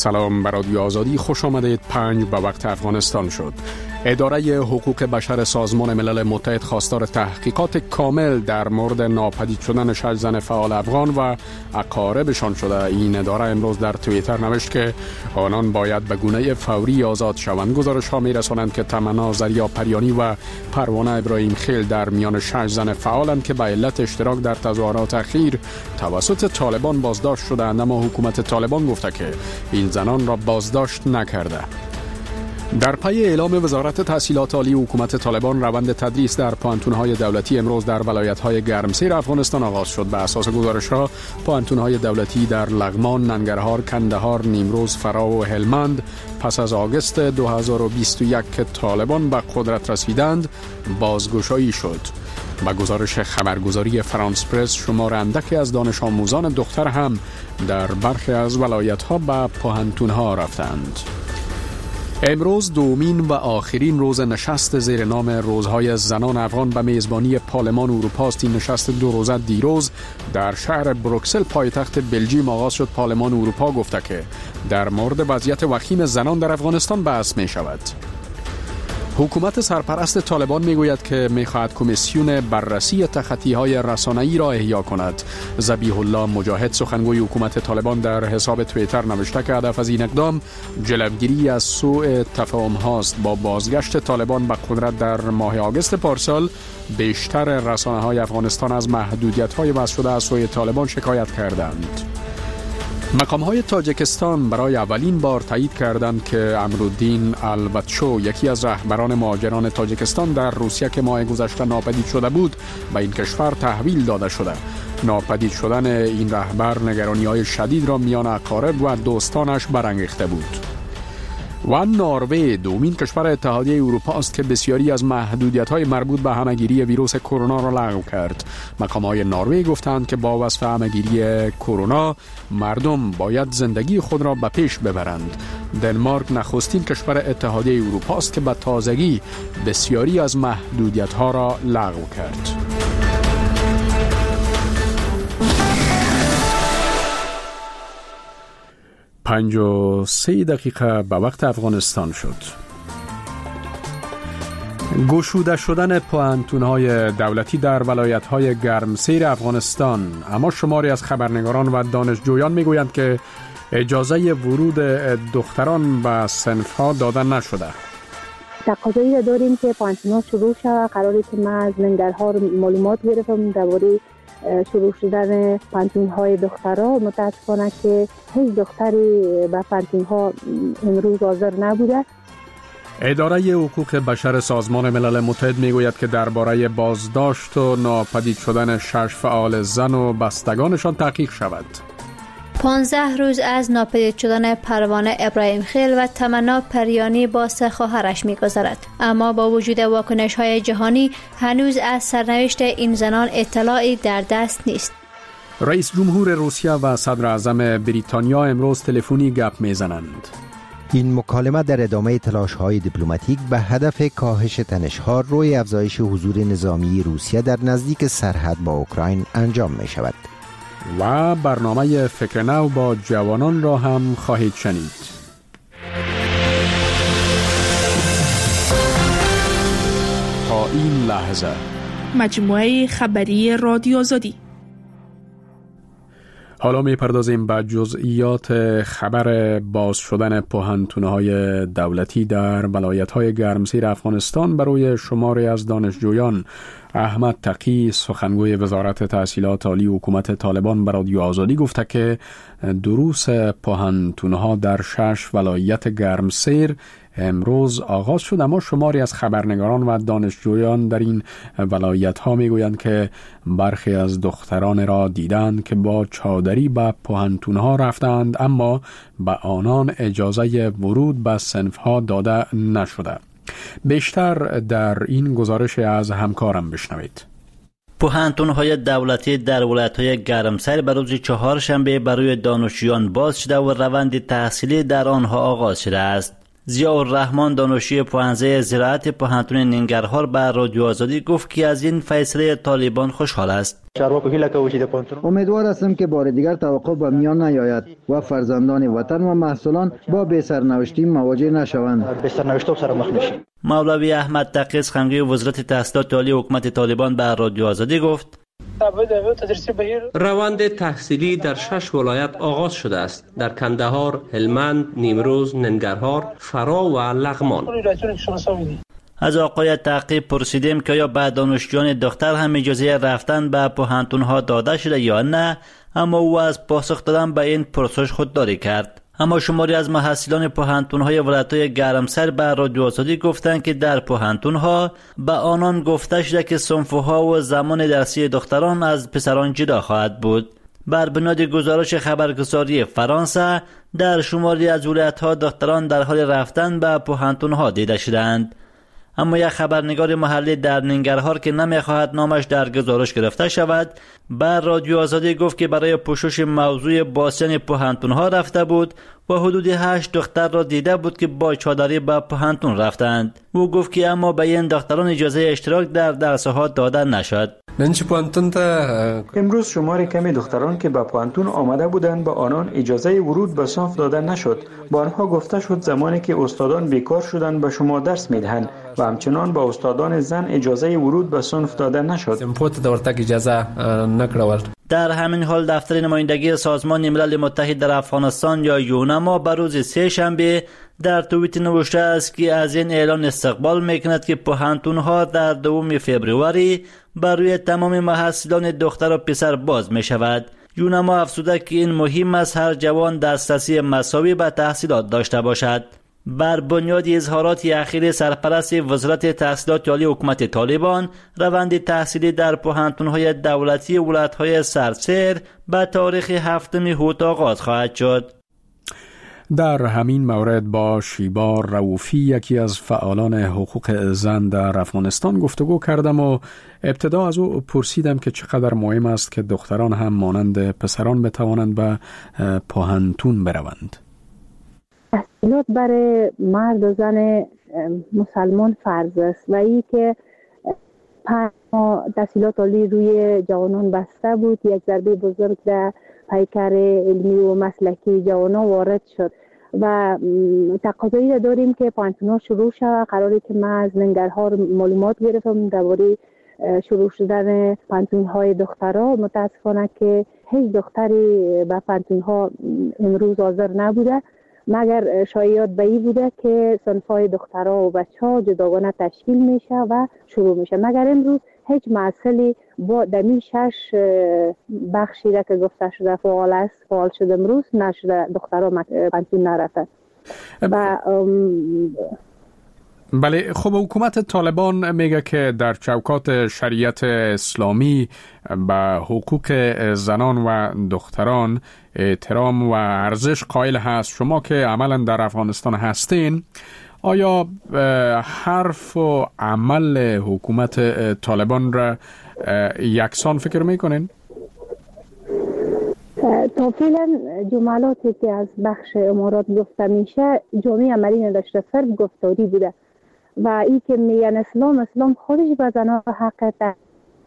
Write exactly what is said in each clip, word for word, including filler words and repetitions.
سلام بر رادیو آزادی، خوش آمدید. پنج به وقت افغانستان شد. اداره حقوق بشر سازمان ملل متحد خواستار تحقیقات کامل در مورد ناپدید شدن شش زن فعال افغان و اقاربشان شده. این اداره امروز در توییتر نوشت که آنان باید به گونه فوری آزاد شوند. گزارش ها می رسانند که تمنا زریا پریانی و پروانه ابراهیم خیل در میان شش زن فعالند که به علت اشتراک در تظاهرات اخیر توسط طالبان بازداشت شدند، اما حکومت طالبان گفته که این زنان را بازداشت نکرده. در پی اعلام وزارت تحصیلات عالی حکومت طالبان، روند تدریس در پوهنتون‌های دولتی امروز در ولایت‌های گرمسیر افغانستان آغاز شد. به اساس گزارش‌ها، پوهنتون‌های دولتی در لغمان، ننگرهار، کندهار، نیمروز، فرا و هلمند پس از آگوست دو هزار و بیست و یک که طالبان به قدرت رسیدند بازگشایی شد. با گزارش خبرگزاری فرانس پرس، شمار اندکی از دانش آموزان دختر هم در برخی از ولایت‌ها به پوهنتون‌ها رفتند. امروز دومین و آخرین روز نشست زیر نام روزهای زنان افغان به میزبانی پارلمان اروپا است. این نشست دو روزه دیروز در شهر بروکسل پایتخت بلژیوم آغاز شد. پارلمان اروپا گفته که در مورد وضعیت وخیم زنان در افغانستان بحث می شود. حکومت سرپرست طالبان میگوید که میخواهد کمیسیون بررسی تخطی‌های رسانه‌ای را احیا کند. ذبیح الله مجاهد، سخنگوی حکومت طالبان، در حساب توییتر نوشته که هدف از این اقدام جلوگیری از سوء تفاهم هاست. با بازگشت طالبان به قدرت در ماه آگوست پارسال، بیشتر رسانه‌های افغانستان از محدودیت‌های وضع شده از سوی طالبان شکایت کردند. مقام‌های تاجیکستان برای اولین بار تایید کردند که امرالدین البتشو، یکی از رهبران مهاجران تاجیکستان در روسیه که ماه گذشته ناپدید شده بود، به این کشور تحویل داده شده. ناپدید شدن این رهبر نگرانی‌های شدید را میان اقارب و دوستانش برانگیخته بود. و نروژ دومین کشور اتحادیه اروپا است که بسیاری از محدودیت‌های مربوط به همه‌گیری ویروس کرونا را لغو کرد. مقام‌های نروژ گفتند که با وصف همه‌گیری کرونا، مردم باید زندگی خود را به پیش ببرند. دنمارک نخستین کشور اتحادیه اروپا است که به تازگی بسیاری از محدودیت‌ها را لغو کرد. پنج و سه دقیقه به وقت افغانستان شد. گشوده شدن پوهنتون‌های دولتی در ولایت‌های گرمسیر افغانستان، اما شماری از خبرنگاران و دانشجویان میگویند که اجازه ورود دختران به صنف‌ها داده نشده. تقاضایی داریم که پوهنتون‌ها شروع شود. قراره که من از ننگرهار معلومات گرفتم درباره شروع شدن پوهنتون‌های دخترها. متاسفانه که هیچ دختری به پوهنتون‌ها امروز حاضر نبوده. اداره حقوق بشر سازمان ملل متحد میگوید که درباره بازداشت و ناپدید شدن شش فعال زن و بستگانشان تحقیق شود. پانزده روز از ناپدید شدن پروانه ابراهیم خیل و تمنا پریانی با سه خواهرش می‌گذرد، اما با وجود واکنش‌های جهانی هنوز از سرنوشت این زنان اطلاعی در دست نیست. رئیس جمهور روسیه و صدر اعظم بریتانیا امروز تلفنی گپ میزنند. این مکالمه در ادامه تلاش‌های دیپلماتیک به هدف کاهش تنش‌ها روی افزایش حضور نظامی روسیه در نزدیک سرحد با اوکراین انجام می‌شود. و برنامه فکر نو با جوانان را هم خواهید شنید. تا این لحظه مجموعه خبری رادیو آزادی. حالا میپردازیم به جزئیات خبر باز شدن پوهنتون‌های دولتی در ولایت‌های گرمسیر افغانستان. برای شماری از دانشجویان، احمد تقی، سخنگوی وزارت تحصیلات عالی حکومت طالبان، به رادیو آزادی گفته که دروس پوهنتون‌ها در شش ولایت گرمسیر امروز آغاز شد، اما شماری از خبرنگاران و دانشجویان در این ولایت ها می گویند که برخی از دختران را دیدند که با چادری به پوهنتون ها رفتند، اما به آنان اجازه ورود به صنف ها داده نشده. بیشتر در این گزارش از همکارم بشنوید. پوهنتون‌های دولتی در ولایت‌های گرمسیر به روز چهارشنبه برای دانشجویان باز شده و روند تحصیلی در آنها آغاز شده است. ضیاءالرحمن دانشجوی پوهنځی زراعت پوهنتون ننگرهار به رادیو آزادی گفت که از این فیصله طالبان خوشحال است. امیدوار هستم که بار دیگر توقف به میان نیاید و فرزندان وطن و محصولان با بی‌سرنوشتی مواجه نشوند. مولوی احمد تقی سخنگوی وزارت تحصیلات عالی حکومت طالبان به رادیو آزادی گفت روند تحصیلی در شش ولایت آغاز شده است: در کندهار، هلمند، نیمروز، ننگرهار، فرا و لغمان. از آقای تقی پرسیدیم که آیا به دانشجویان دختر هم اجازه رفتن به پوهنتون‌ها داده شده یا نه، اما او از پاسخ دادن به این پرسش خودداری کرد. اما شماری از محصلان پوهنتون‌های ولایت‌های گرمسر به رادیو آزادی گفتند که در پوهنتون‌ها به آنان گفته شده که صنف‌ها و زمان درسی دختران از پسران جدا خواهد بود. بر بنیاد گزارش خبرگزاری فرانسه، در شماری از ولایت‌ها دختران در حال رفتن به پوهنتون‌ها دیده شدند. اما یک خبرنگار محلی در ننگرهار که نمیخواهد نامش در گزارش گرفته شود، بر رادیو آزادی گفت که برای پوشش موضوع باسیان پوهنتون‌ها رفته بود و حدود هشت دختر را دیده بود که با چادری به پوهنتون رفتند. او گفت که اما به این دختران اجازه اشتراک در درس‌ها داده نشد. امروز شمار کمی دختران که به پوهنتون آمده بودند به آنان اجازه ورود به صنف داده نشد. با آنها گفته شد زمانی که استادان بیکار شدند به شما درس میدهند و همچنان به استادان زن اجازه ورود به صنف داده نشد. در همین حال دفتر نمایندگی سازمان ملل متحد در افغانستان یا یونما بر روز سه شنبه در توییت نوشته است که از این اعلان استقبال میکند که پوهنتون‌ها در دوم فوریه بر روی تمام محصلان دختر و پسر باز می شود. یونما افزوده که این مهم است هر جوان دسترسی مساوی به تحصیلات داشته باشد. بر بنیاد اظهارات اخیر سرپرست وزارت تحصیلات عالی حکومت طالبان، روند تحصیلی در پوهنتون‌های دولتی ولایت‌های سرسیر به تاریخ هفتم اوت آغاز خواهد شد. در همین مورد با شیبا رؤوفی، یکی از فعالان حقوق زن در افغانستان، گفتگو کردم و ابتدا از او پرسیدم که چقدر مهم است که دختران هم مانند پسران بتوانند به پوهنتون بروند. تحصیلات برای مرد و زن مسلمان فرض است و ای که پنج ماه تحصیلات عالی روی جوانان بسته بود، یک ضربه بزرگ در پیکر علمی و مسلکی جوانان وارد شد و تقاضایی را داریم که پوهنتون‌ها شروع شود. قراری که من از ننگرهار معلومات گرفتم درباره شروع شدن پوهنتون‌های دخترها. متاسفانه که هیچ دختری به پوهنتون‌ها امروز حاضر نبوده، مگر شایعات به این بوده که صنف‌های دخترها و بچه‌ها جداگانه تشکیل میشه و شروع میشه، مگر امروز هیچ محصلی با دمی شش بخشی را که گفته شده فعال است فعال شده امروز نشده، دخترها پوهنتون نرفته. و بله، خب حکومت طالبان میگه که در چوکات شریعت اسلامی به حقوق زنان و دختران احترام و ارزش قائل هست. شما که عملا در افغانستان هستین، آیا حرف و عمل حکومت طالبان را یکسان فکر میکنین؟ تا فعلا جملاتی که از بخش امارات گفته میشه جامعه عملی نداشته، صرف گفتاری بوده و این که میگن اسلام اسلام خودش به زنها حق ده.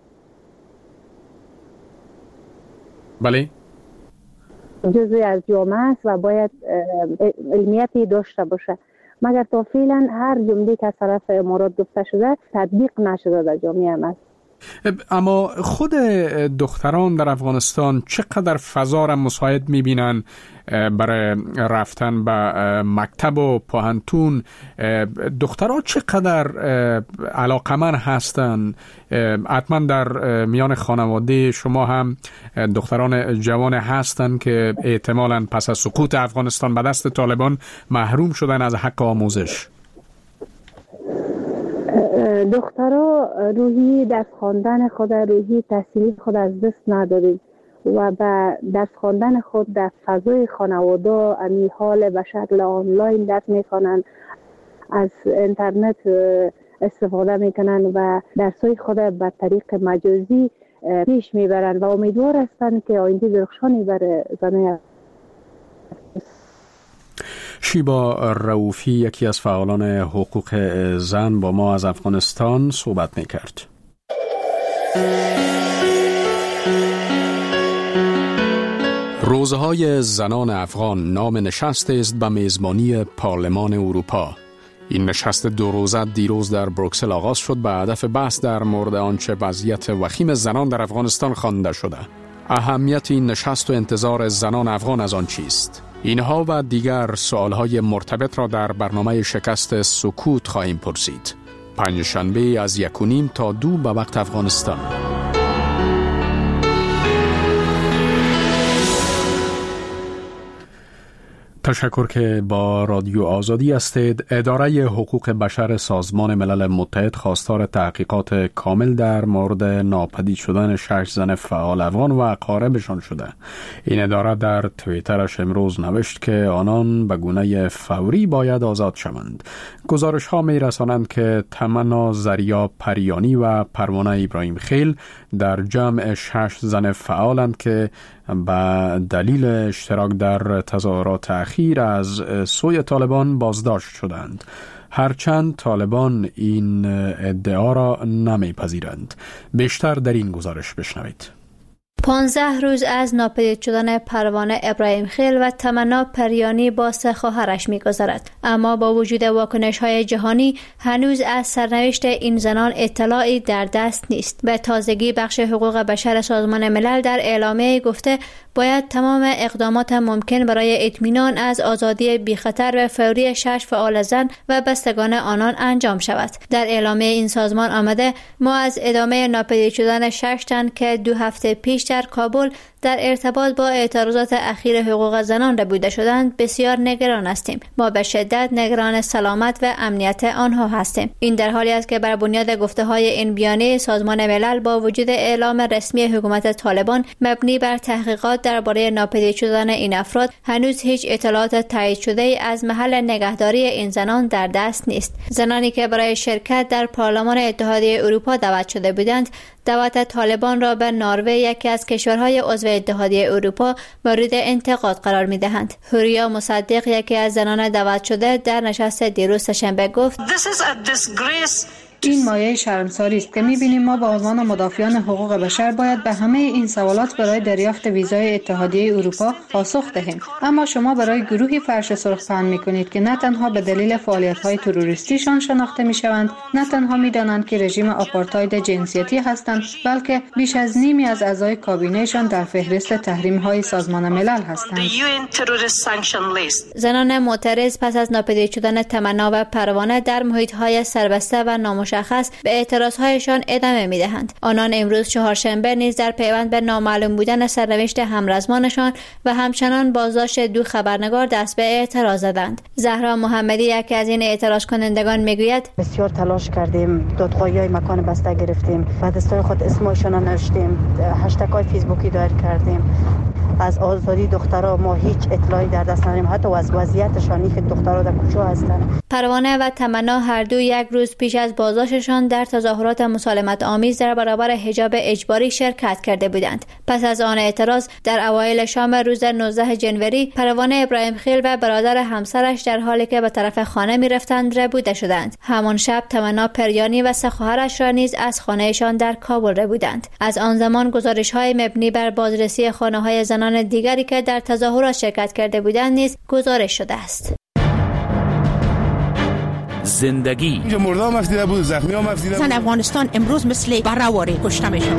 بله، جزئی از جامعه است و باید علمیتی داشته باشه، مگر تا فعلا هر جمله که از طرف امارات گفته شده تطبیق نشده در جامعه ما. اما خود دختران در افغانستان چقدر فضا را مساعد میبینن برای رفتن به مکتب و پوهنتون؟ دخترها چقدر علاقمند هستند؟ حتما در میان خانواده شما هم دختران جوان هستند که احتمالاً پس از سقوط افغانستان به دست طالبان محروم شدن از حق آموزش. دخترها روحی دست خواندن خود، روحی تحصیلی خود از دست ندارید و به دست خواندن خود در فضای خانواده امی حال به شکل آنلاین درس میخوانند، از اینترنت استفاده میکنند و درسای خود به طریق مجازی پیش میبرند و امیدوار هستند که آینده درخشانی برای زنان. شیبا رؤوفی یکی از فعالان حقوق زن با ما از افغانستان صحبت می‌کرد. روزهای زنان افغان نام نشست است به میزبانی پارلمان اروپا. این نشست دو روزه دیروز در بروکسل آغاز شد به هدف بحث در مورد آنچه وضعیت وخیم زنان در افغانستان خوانده شده. اهمیت این نشست و انتظار زنان افغان از آن چیست؟ اینها و دیگر سوالهای مرتبط را در برنامه شکست سکوت خواهیم پرسید. پنجشنبه از یک و نیم تا دو به وقت افغانستان. تشکر که با رادیو آزادی هستید. اداره حقوق بشر سازمان ملل متحد خواستار تحقیقات کامل در مورد ناپدید شدن شش زن فعال افغان و اقاربشان شده. این اداره در توییترش امروز نوشت که آنان به گونه فوری باید آزاد شوند. گزارش ها می رسانند که تمنا زریا پریانی و پروانه ابراهیم خیل در جمع شش زن فعالند که به دلیل اشتراک در تظاهرات اخیر از سوی طالبان بازداشت شدند. هرچند طالبان این ادعا را نمیپذیرند. بیشتر در این گزارش بشنوید. پانزده روز از ناپدید شدن پروانه ابراهیم خیل و تمنا پریانی با سه خواهرش می‌گذرد، اما با وجود واکنش‌های جهانی هنوز از سرنوشت این زنان اطلاعی در دست نیست. به تازگی بخش حقوق بشر سازمان ملل در اعلامیه گفته باید تمام اقدامات ممکن برای اطمینان از آزادی بی‌خطر و فوری شش فعال زن و بستگان آنان انجام شود. در اعلامیه این سازمان آمده ما از ادامه ناپدید شدن شش تن که دو هفته پیش در کابل در ارتباط با اعتراضات اخیر حقوق زنان ربوده شدند بسیار نگران هستیم. ما به شدت نگران سلامت و امنیت آنها هستیم. این در حالی است که بر بنیاد گفته‌های این بیانیه سازمان ملل با وجود اعلام رسمی حکومت طالبان مبنی بر تحقیقات درباره ناپدید شدن این افراد هنوز هیچ اطلاعات تایید شده از محل نگهداری این زنان در دست نیست. زنانی که برای شرکت در پارلمان اتحادیه اروپا دعوت شده بودند دعوت طالبان را به نروژ یکی از کشورهای عضو اتحادیه اروپا مورد انتقاد قرار می‌دهند. هوریا مصدق یکی از زنان دعوت شده در نشست دیروز سه‌شنبه گفت این مایه شرمساری است که می‌بینیم ما به عنوان مدافعان حقوق بشر باید به همه این سوالات برای دریافت ویزای اتحادیه اروپا پاسخ دهیم، اما شما برای گروهی فرش سرخ پهن می‌کنید که نه تنها به دلیل فعالیت‌های تروریستیشان شناخته می‌شوند، نه تنها می‌دانند که رژیم آپارتاید جنسیتی هستند، بلکه بیش از نیمی از اعضای کابینه‌شان در فهرست تحریم‌های سازمان ملل هستند. زنان معترض پس از ناپدید شدن تمنا و پروانه در محیط‌های سربسته و نامشخص به اعتراضهایشان ادامه می‌دهند. آنان امروز چهارشنبه نیز در پیوند به نامعلوم بودن سرنوشت همرزمانشان و همچنان بازداشت دو خبرنگار دست به اعتراض زدند. زهرا محمدی یکی از این اعتراض کنندگان میگوید بسیار تلاش کردیم، دادخواهی‌های مکان بسته گرفتیم، و دستور خود اسمشون را نوشتیم، هشتگ‌های فیسبوکی دایر کردیم. از آزادی دخترها ما هیچ اطلاعی در دست نداریم، حتی از وضعیتشان که دخترها در کجا هستند. پروانه و تمنا هر دو یک روز پیش از بازداشتشان در تظاهرات مسالمت آمیز در برابر حجاب اجباری شرکت کرده بودند. پس از آن اعتراض در اوایل شام روز نوزدهم ژانویه پروانه ابراهیم خیل و برادر همسرش در حالی که به طرف خانه می‌رفتند ربوده شدند. همان شب تمنا پریانی و سه خواهرش را نیز از خانه‌شان در کابل ربودند. از آن زمان گزارش‌های مبنی بر بازرسی خانه‌های زنان دیگری که در تظاهرات شرکت کرده بودند نیز گزارش شده است. زندگی اینجا مردم مفتیده بود، زخمی ها مفتیده بود. زن افغانستان امروز مثل برآوری کشته میشن.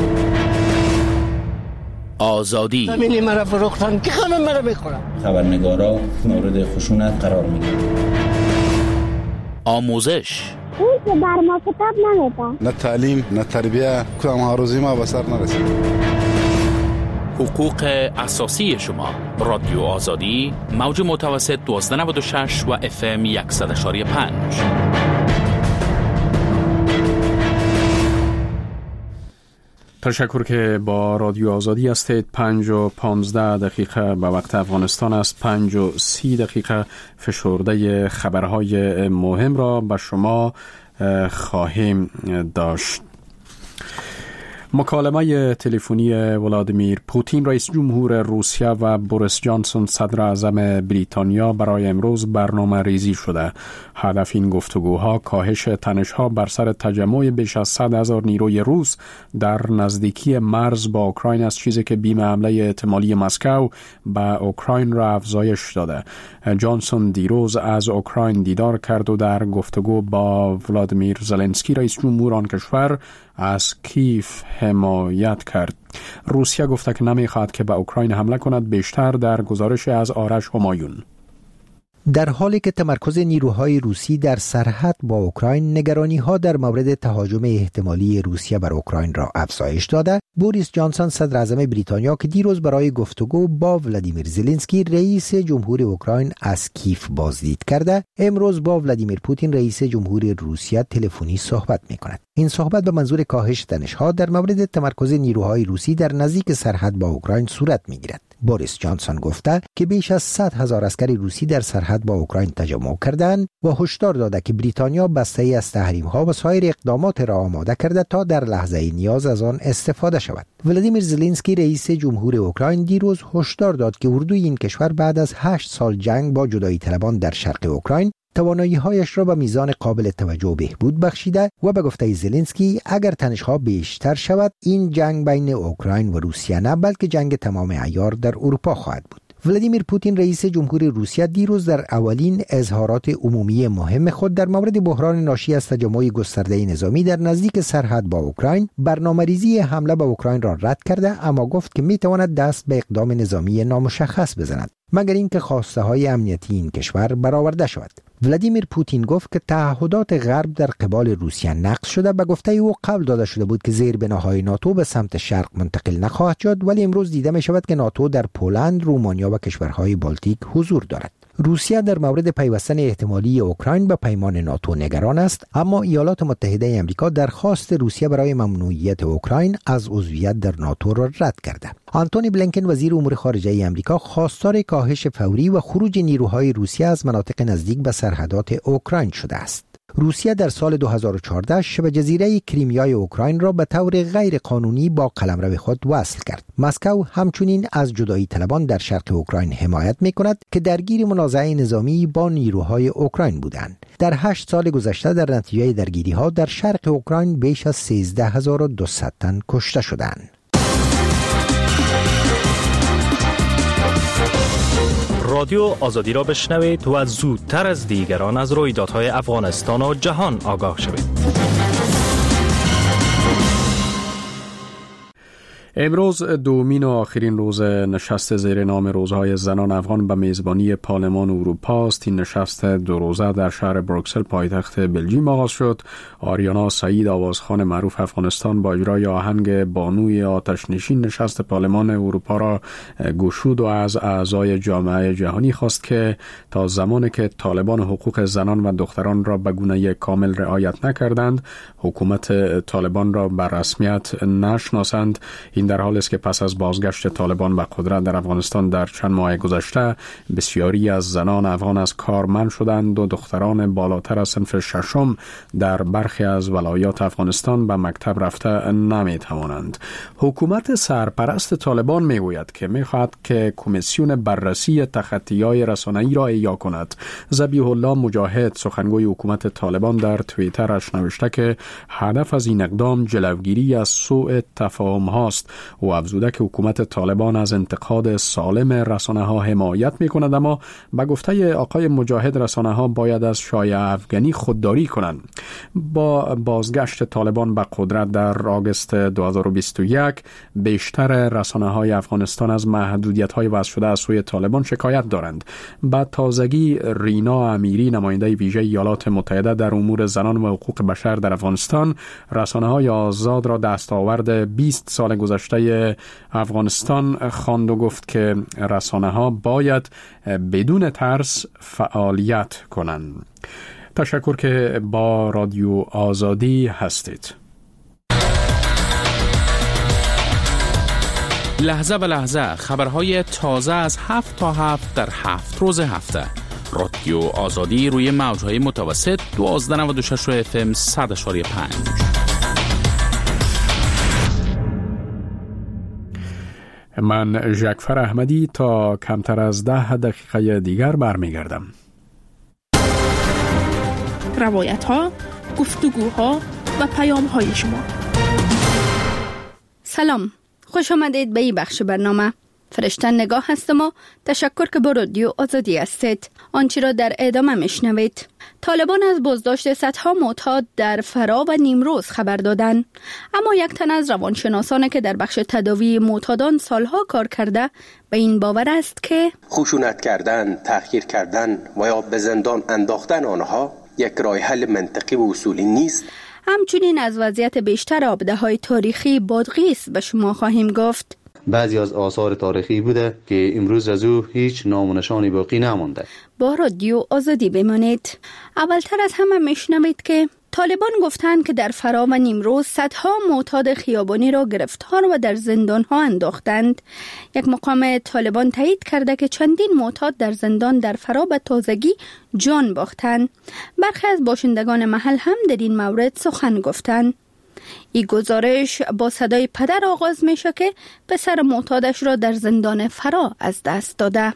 آزادی زمینی مرا فروختن که همه مرا میخورن. خبرنگارا مورد خشونت قرار میگیرن. آموزش اون که بر ما کتاب نمیده. نه تعلیم نه تربیه، کدام هاروزی ما به سر نرسید. حقوق اساسی شما. رادیو آزادی موج متوسط دوازده نود و شش و اف ام صد و یک و پنج. تشکر که با رادیو آزادی هستید. پنج و پانزده دقیقه به وقت افغانستان است. پنج و سی دقیقه فشرده خبرهای مهم را به شما خواهیم داشت. مکالمه تلفنی ولادیمیر پوتین رئیس جمهور روسیه و بوریس جانسون صدر اعظم بریتانیا برای امروز برنامه ریزی شده. هدف این گفتگوها کاهش تنش‌ها بر سر تجمع بیش از صد هزار نیروی روس در نزدیکی مرز با اوکراین است، چیزی که بیم حمله احتمالی مسکو به اوکراین را افزایش داده. جانسون دیروز از اوکراین دیدار کرد و در گفتگو با ولادیمیر زلنسکی رئیس جمهور آن کشور از کیف حمایت کرد. روسیه گفته که نمیخواهد که به اوکراین حمله کند. بیشتر در گزارش از آرش همایون. در حالی که تمرکز نیروهای روسی در سرحد با اوکراین نگرانی‌ها در مورد تهاجم احتمالی روسیه بر اوکراین را افزایش داده، بوریس جانسون صدر اعظم بریتانیا که دیروز برای گفتگو با ولادیمیر زلنسکی رئیس جمهور اوکراین از کیف بازدید کرده، امروز با ولادیمیر پوتین رئیس جمهور روسیه تلفنی صحبت می‌کند. این صحبت به منظور کاهش تنش‌ها در مورد تمرکز نیروهای روسی در نزدیک سرحد با اوکراین صورت می‌گیرد. بوریس جانسون گفته که بیش از صد هزار عسکر روسی در سرحد با اوکراین تجمع کردند و هشدار داده که بریتانیا بسته‌ای از تحریم‌ها و سایر اقدامات را آماده کرده تا در لحظه نیاز از آن استفاده شود. ولادیمیر زلنسکی رئیس جمهور اوکراین دیروز هشدار داد که اردوی این کشور بعد از هشت سال جنگ با جدایی طلبان در شرق اوکراین توانایی‌هایش را به میزان قابل توجه بهبود بخشیده و به گفته زلنسکی اگر تنش‌ها بیشتر شود این جنگ بین اوکراین و روسیه نه بلکه جنگ تمام عیار در اروپا خواهد بود. ولادیمیر پوتین رئیس جمهور روسیه دیروز در اولین اظهارات عمومی مهم خود در مورد بحران ناشی از تجمع گسترده نظامی در نزدیک سرحد با اوکراین برنامه‌ریزی حمله به اوکراین را رد کرده، اما گفت که می‌تواند دست به اقدام نظامی نامشخص بزند مگر اینکه خواسته های امنیتی این کشور برآورده شود. ولادیمیر پوتین گفت که تعهدات غرب در قبال روسیه نقض شده. به گفته او قبل داده شده بود که زیربناهای ناتو به سمت شرق منتقل نخواهد شد، ولی امروز دیده می شود که ناتو در پولند، رومانیا و کشورهای بالتیک حضور دارد. روسیه در مورد پیوستن احتمالی اوکراین به پیمان ناتو نگران است، اما ایالات متحده آمریکا درخواست روسیه برای ممنوعیت اوکراین از عضویت در ناتو را رد کرده. آنتونی بلینکن وزیر امور خارجه آمریکا خواستار کاهش فوری و خروج نیروهای روسیه از مناطق نزدیک به سرحدات اوکراین شده است. روسیه در سال دو هزار و چهارده شبه جزیره کریمیای اوکراین را به طور غیر قانونی با قلمرو خود وصل کرد. مسکو همچنین از جدایی طلبان در شرق اوکراین حمایت می کند که درگیر منازعه نظامی با نیروهای اوکراین بودند. در هشت سال گذشته در نتیجه درگیری ها در شرق اوکراین بیش از سیزده هزار و دویست تن کشته شدند. رادیو آزادی را بشنوید و زودتر از دیگران از رویدادهای افغانستان و جهان آگاه شوید. امروز دومین و آخرین روز نشست زیر نام روزهای زنان افغان به میزبانی پارلمان اروپا است. این نشست دو روزه در شهر بروکسل پایتخت بلژیم آغاز شد. آریانا سعید آوازخوان معروف افغانستان با اجرای آهنگ بانوی آتش‌نشین نشست پارلمان اروپا را گشود و از اعضای جامعه جهانی خواست که تا زمانی که طالبان حقوق زنان و دختران را به گونه کامل رعایت نکردند، حکومت طالبان را به رسمیت نشناسند. این در حالی است که پس از بازگشت طالبان به قدرت در افغانستان در چند ماه گذشته بسیاری از زنان افغان از کار منع شدند و دختران بالاتر از صنف ششم در برخی از ولایات افغانستان به مکتب رفته نمی توانند. حکومت سرپرست طالبان می گوید که می خواهد که کمیسیون بررسی تخطی‌های رسانه‌ای را احیا کند. ذبیح الله مجاهد سخنگوی حکومت طالبان در توییترش نوشته که هدف از این اقدام جلوگیری از سوء تفاهم هاست و افزوده که حکومت طالبان از انتقاد سالم رسانه‌ها حمایت می‌کند، اما به گفته آقای مجاهد رسانه‌ها باید از شایعه افغانی خودداری کنند. با بازگشت طالبان به قدرت در آگوست دو هزار و بیست و یک بیشتر رسانه‌های افغانستان از محدودیت‌های وضع شده از سوی طالبان شکایت دارند. با تازگی رینا امیری نماینده ویژه ایالات متحده در امور زنان و حقوق بشر در افغانستان رسانه‌های آزاد را دستاورد بیست سال گذشته افغانستان خواند و گفت که رسانه‌ها باید بدون ترس فعالیت کنند. تشکر که با رادیو آزادی هستید. لحظه به لحظه خبرهای تازه از هفت تا هفت در هفت روز هفته. رادیو آزادی روی موجهای متوسط دوازده نود و شش اف ام صد و پنج. من ژکفر احمدی تا کمتر از ده دقیقه دیگر برمیگردم. روایت ها، گفتگوها و پیام های شما. سلام، خوش آمدید به این بخش برنامه. فرشته نگاه هستم و تشکر که با رادیو آزادی هستید. آنچه را در ادامه میشنوید. طالبان از بازداشت صدها معتاد در فرا و نیمروز خبر دادند، اما یک تن از روانشناسانی که در بخش تداوی معتادان سالها کار کرده به این باور است که خشونت کردن، تحقیر کردن و یا به زندان انداختن آنها یک راه حل منطقی و اصولی نیست. همچنین از وضعیت بیشتر آبده‌های تاریخی بادغیس به شما خواهیم گفت. بعضی از آثار تاریخی بوده که امروز از او هیچ نام و نشانی باقی نمانده. با رادیو آزادی بمانید. اولتر از همه میشنوید که طالبان گفتند که در فرا و نیمروز صدها معتاد خیابانی را گرفتار و در زندانها انداختند. یک مقام طالبان تایید کرده که چندین معتاد در زندان در فرا به تازگی جان باختند. برخی از باشندگان محل هم در این مورد سخن گفتند. این گزارش با صدای پدر آغاز میشه که پسر معتادش را در زندان فرا از دست داده.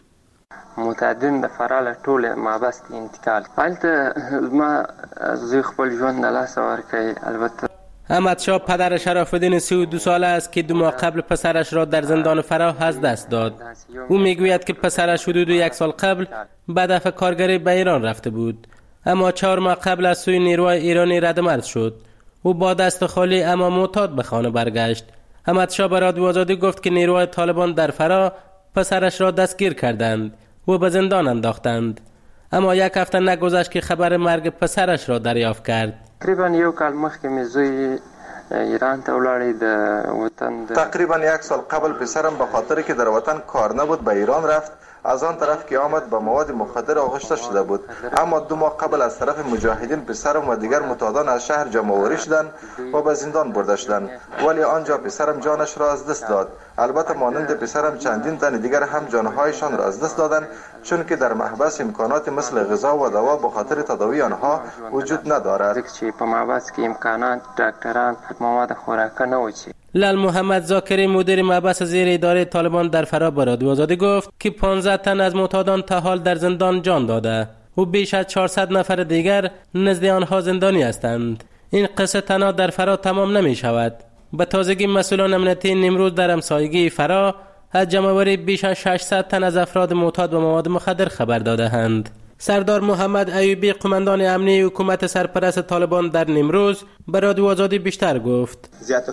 متعدد د فرا له ټول مابست انتقال البته ما زوی خپل ژوند نه لاس ورکړی. البته احمد شاه پدر شرف الدین سی و دو ساله است که دو ماه قبل پسرش را در زندان فرا از دست داد. او میگوید که پسرش حدود یک سال قبل به دفع کارگری به ایران رفته بود، اما چهار ماه قبل از سوی نیروهای ایرانی ردمرد شد. او با دست خالی اما معتاد به خانه برگشت. احمد شاه به رادیو آزادی گفت که نیروهای طالبان در فرا پسرش را دستگیر کردند و به زندان انداختند، اما یک هفته نگذشت که خبر مرگ پسرش را دریافت کرد. تقریبا یو کال مخکې مې زوی ایران ته ولاړی د وطن تقریبا یک سال قبل پسرم به خاطر که در وطن کار نبود به ایران رفت. از آن طرف که آمد به مواد مخدر آغشته شده بود، اما دو ماه قبل از طرف مجاهدین پسرم و دیگر معتادان از شهر جمع‌آوری شدند و به زندان برده شدند، ولی آنجا پسرم جانش را از دست داد. البته مانند پسرم چندین تن دیگر هم جانهایشان را از دست دادند، چون که در محبس امکانات مثل غذا و دوا به خاطر تداوی آنها وجود ندارد. په محبس کې امکانات ډاکټران مواد خوراکه نه وي. لال محمد زاکری مدیر محبس زیر اداره طالبان در فرا به رادیو آزادی گفت که پانزده تن از معتادان تا حال در زندان جان داده و بیش از چهارصد نفر دیگر نزد آنها زندانی هستند. این قصه تنها در فرا تمام نمی شود. به تازگی مسئولان امنیتی نیمروز در همسایگی فرا از جمع‌آوری بیش از ششصد تن از افراد معتاد و مواد مخدر خبر داده‌اند. سردار محمد ایوبی قماندان امنی حکومت سرپرست طالبان در نیمروز به رادیو آزادی بیشتر گفت.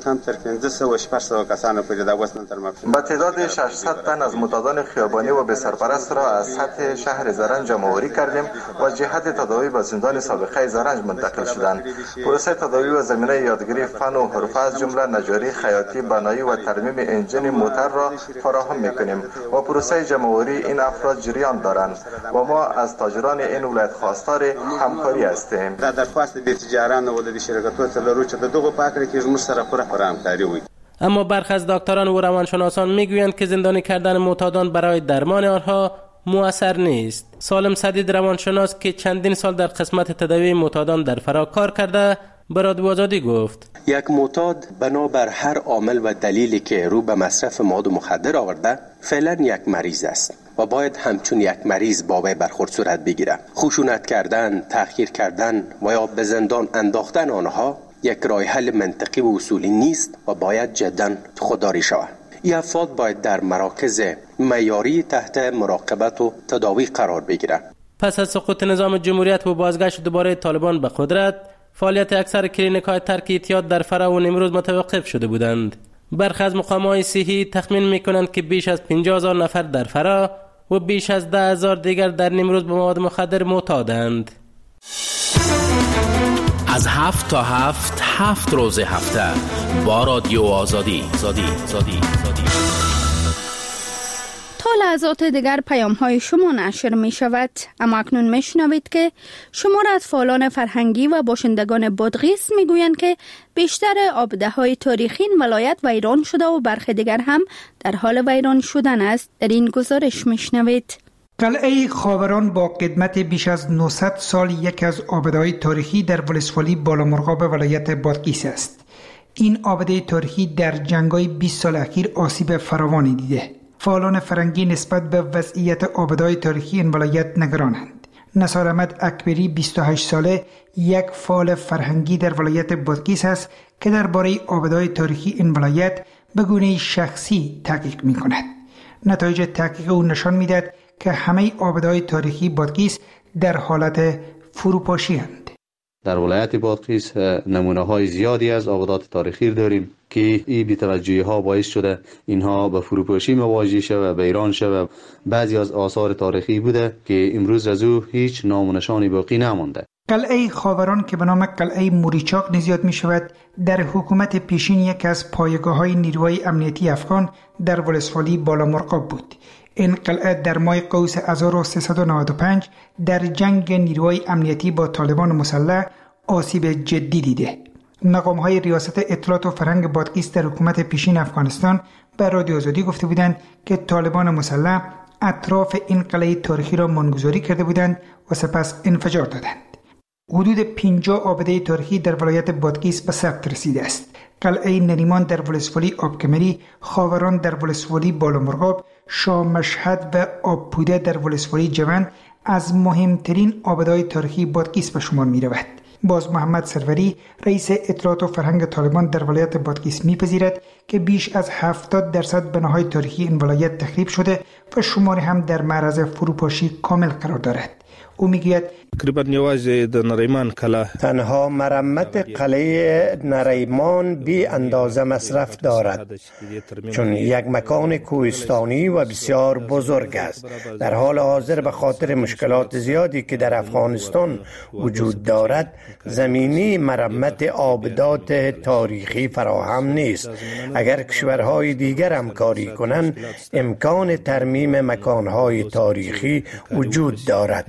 با تعداد ششصد تن از معتادان خیابانی و به سرپرست را از سطح شهر زرنج جمع‌آوری کردیم و جهت تداوی به زندان سابقه زرنج منتقل شدند. پروسه تداوی و زمینه یادگیری فن و حرفه از جمله نجاری، خیاطی، بنایی و ترمیم انجین موتر را فراهم می‌کنیم و پروسه جمع‌آوری این افراد جریان دارند و ما از تاجران این ولایت خواستار همکاری هستیم. در درخواست د تجاران و د شرکتونو تلرو چې دغه پاکره کې زموږ سره پوره همکاری وي. اما برخی از دکتران و روانشناسان میگویند که زندانی کردن معتادان برای درمان آنها مؤثر نیست. سالم سدید روانشناس که چندین سال در قسمت تداوی معتادان در فرا کار کرده به رادیو آزادی گفت یک معتاد بنابر هر عامل و دلیلی که رو به مصرف مواد مخدر آورده فعلا یک مریض است و باید همچون یک مریض با وی برخورد صورت بگیره. خشونت کردن، تحقیر کردن و یا به زندان انداختن آنها یک راه حل منطقی و اصولی نیست و باید جدا خودداری شود. این افراد باید در مراکز معیاری تحت مراقبت و تداوی قرار بگیرند. پس از سقوط نظام جمهوریت و بازگشت دوباره طالبان به قدرت، فعالیت اکثر کلینیک‌های ترک اعتیاد در فرا و نیمروز متوقف شده بودند. برخی از مقام‌های صحی تخمین می‌کنند که بیش از پنجاه هزار نفر در فرا و بیش از ده هزار دیگر در نیمروز به مواد مخدر معتادند. از هفت تا هفت هفت روز هفته با رادیو آزادی زادی زادی زادی. تا لحظات دیگر پیام های شما نشر می شود، اما اکنون می شنوید که شمار از فعالان فرهنگی و باشندگان بادغیس می گویند که بیشتر آبده های تاریخی ولایت ویران شده و برخی دیگر هم در حال ویران شدن است. در این گزارش می شنوید. قلعه خاوران با قدمت بیش از نهصد سال یک از آبده‌های تاریخی در ولسوالی بالامرغاب ولایت بادغیس است. این آبده تاریخی در جنگ‌های بیست سال اخیر آسیب فراوانی دیده. فعالان فرنگی نسبت به وضعیت آبده‌های تاریخی این ولایت نگرانند. نثار احمد اکبری بیست و هشت ساله یک فعال فرهنگی در ولایت بادغیس است که درباره آبده‌های تاریخی این ولایت به گونه شخصی تحقیق می‌کند. نتایج تحقیق او نشان می‌دهد که همه آبده‌های تاریخی بادغیس در حالت فروپاشی هستند. در ولایت بادغیس نمونه های زیادی از آبادات تاریخی داریم که این بی‌توجهی ها باعث شده اینها به فروپاشی مواجه شده و به ایران شده. بعضی از آثار تاریخی بوده که امروز از او هیچ نام و نشانی باقی نمانده. قلعه خاوران که به نام قلعه موریچاق نیز یاد می شود در حکومت پیشین یک از پایگاه های نیروهای امنیتی افغان در ولسوالی بالامرغاب بود. این قلعه در ماه قوس هزار و سیصد و نود و پنج در جنگ نیروهای امنیتی با طالبان مسلح آسیب جدی دیده. مقام های ریاست اطلاعات و فرهنگ بادغیس در حکومت پیشین افغانستان به رادیو آزادی گفته بودند که طالبان مسلح اطراف این قلعه تاریخی را منگذاری کرده بودند و سپس انفجار دادند. حدود پنجاه آبده تاریخی در ولایت بادغیس به ثبت رسیده است. قلعه نریمان در ولسوالی آبکمری، خاوران در ولسوالی بالامرغاب، شاه مشهد و آبپوده در ولسوالی جوند از مهمترین آبده‌های تاریخی بادغیس به شمار می رود. باز محمد سروری رئیس اطلاعات و فرهنگ طالبان در ولایت بادغیس می‌پذیرد که بیش از هفتاد درصد بناهای تاریخی این ولایت تخریب شده و شماری هم در معرض فروپاشی کامل قرار دارد. او میگوید تقریبا نیازی در نریمان کلا تنها مرمت قلعه نریمان بی اندازه مصرف دارد، چون یک مکان کوهستانی و بسیار بزرگ است. در حال حاضر به خاطر مشکلات زیادی که در افغانستان وجود دارد زمینی مرمت آبدات تاریخی فراهم نیست. اگر کشورهای دیگر همکاری کنند امکان ترمیم مکانهای تاریخی وجود دارد.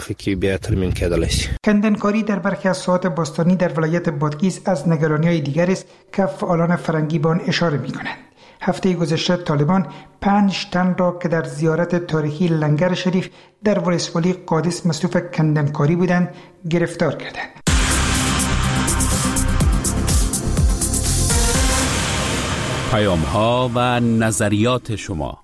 کندنکاری در برخی از ساحات باستانی در ولایت بادغیس از نگرانی‌های دیگر است که فعالان فرنگی به آن اشاره می‌کنند. هفته گذشته طالبان پنج تن را که در زیارت تاریخی لنگر شریف در ولسوالی قادس مصروف کندنکاری بودند گرفتار کردند. پیام‌ها و نظریات شما.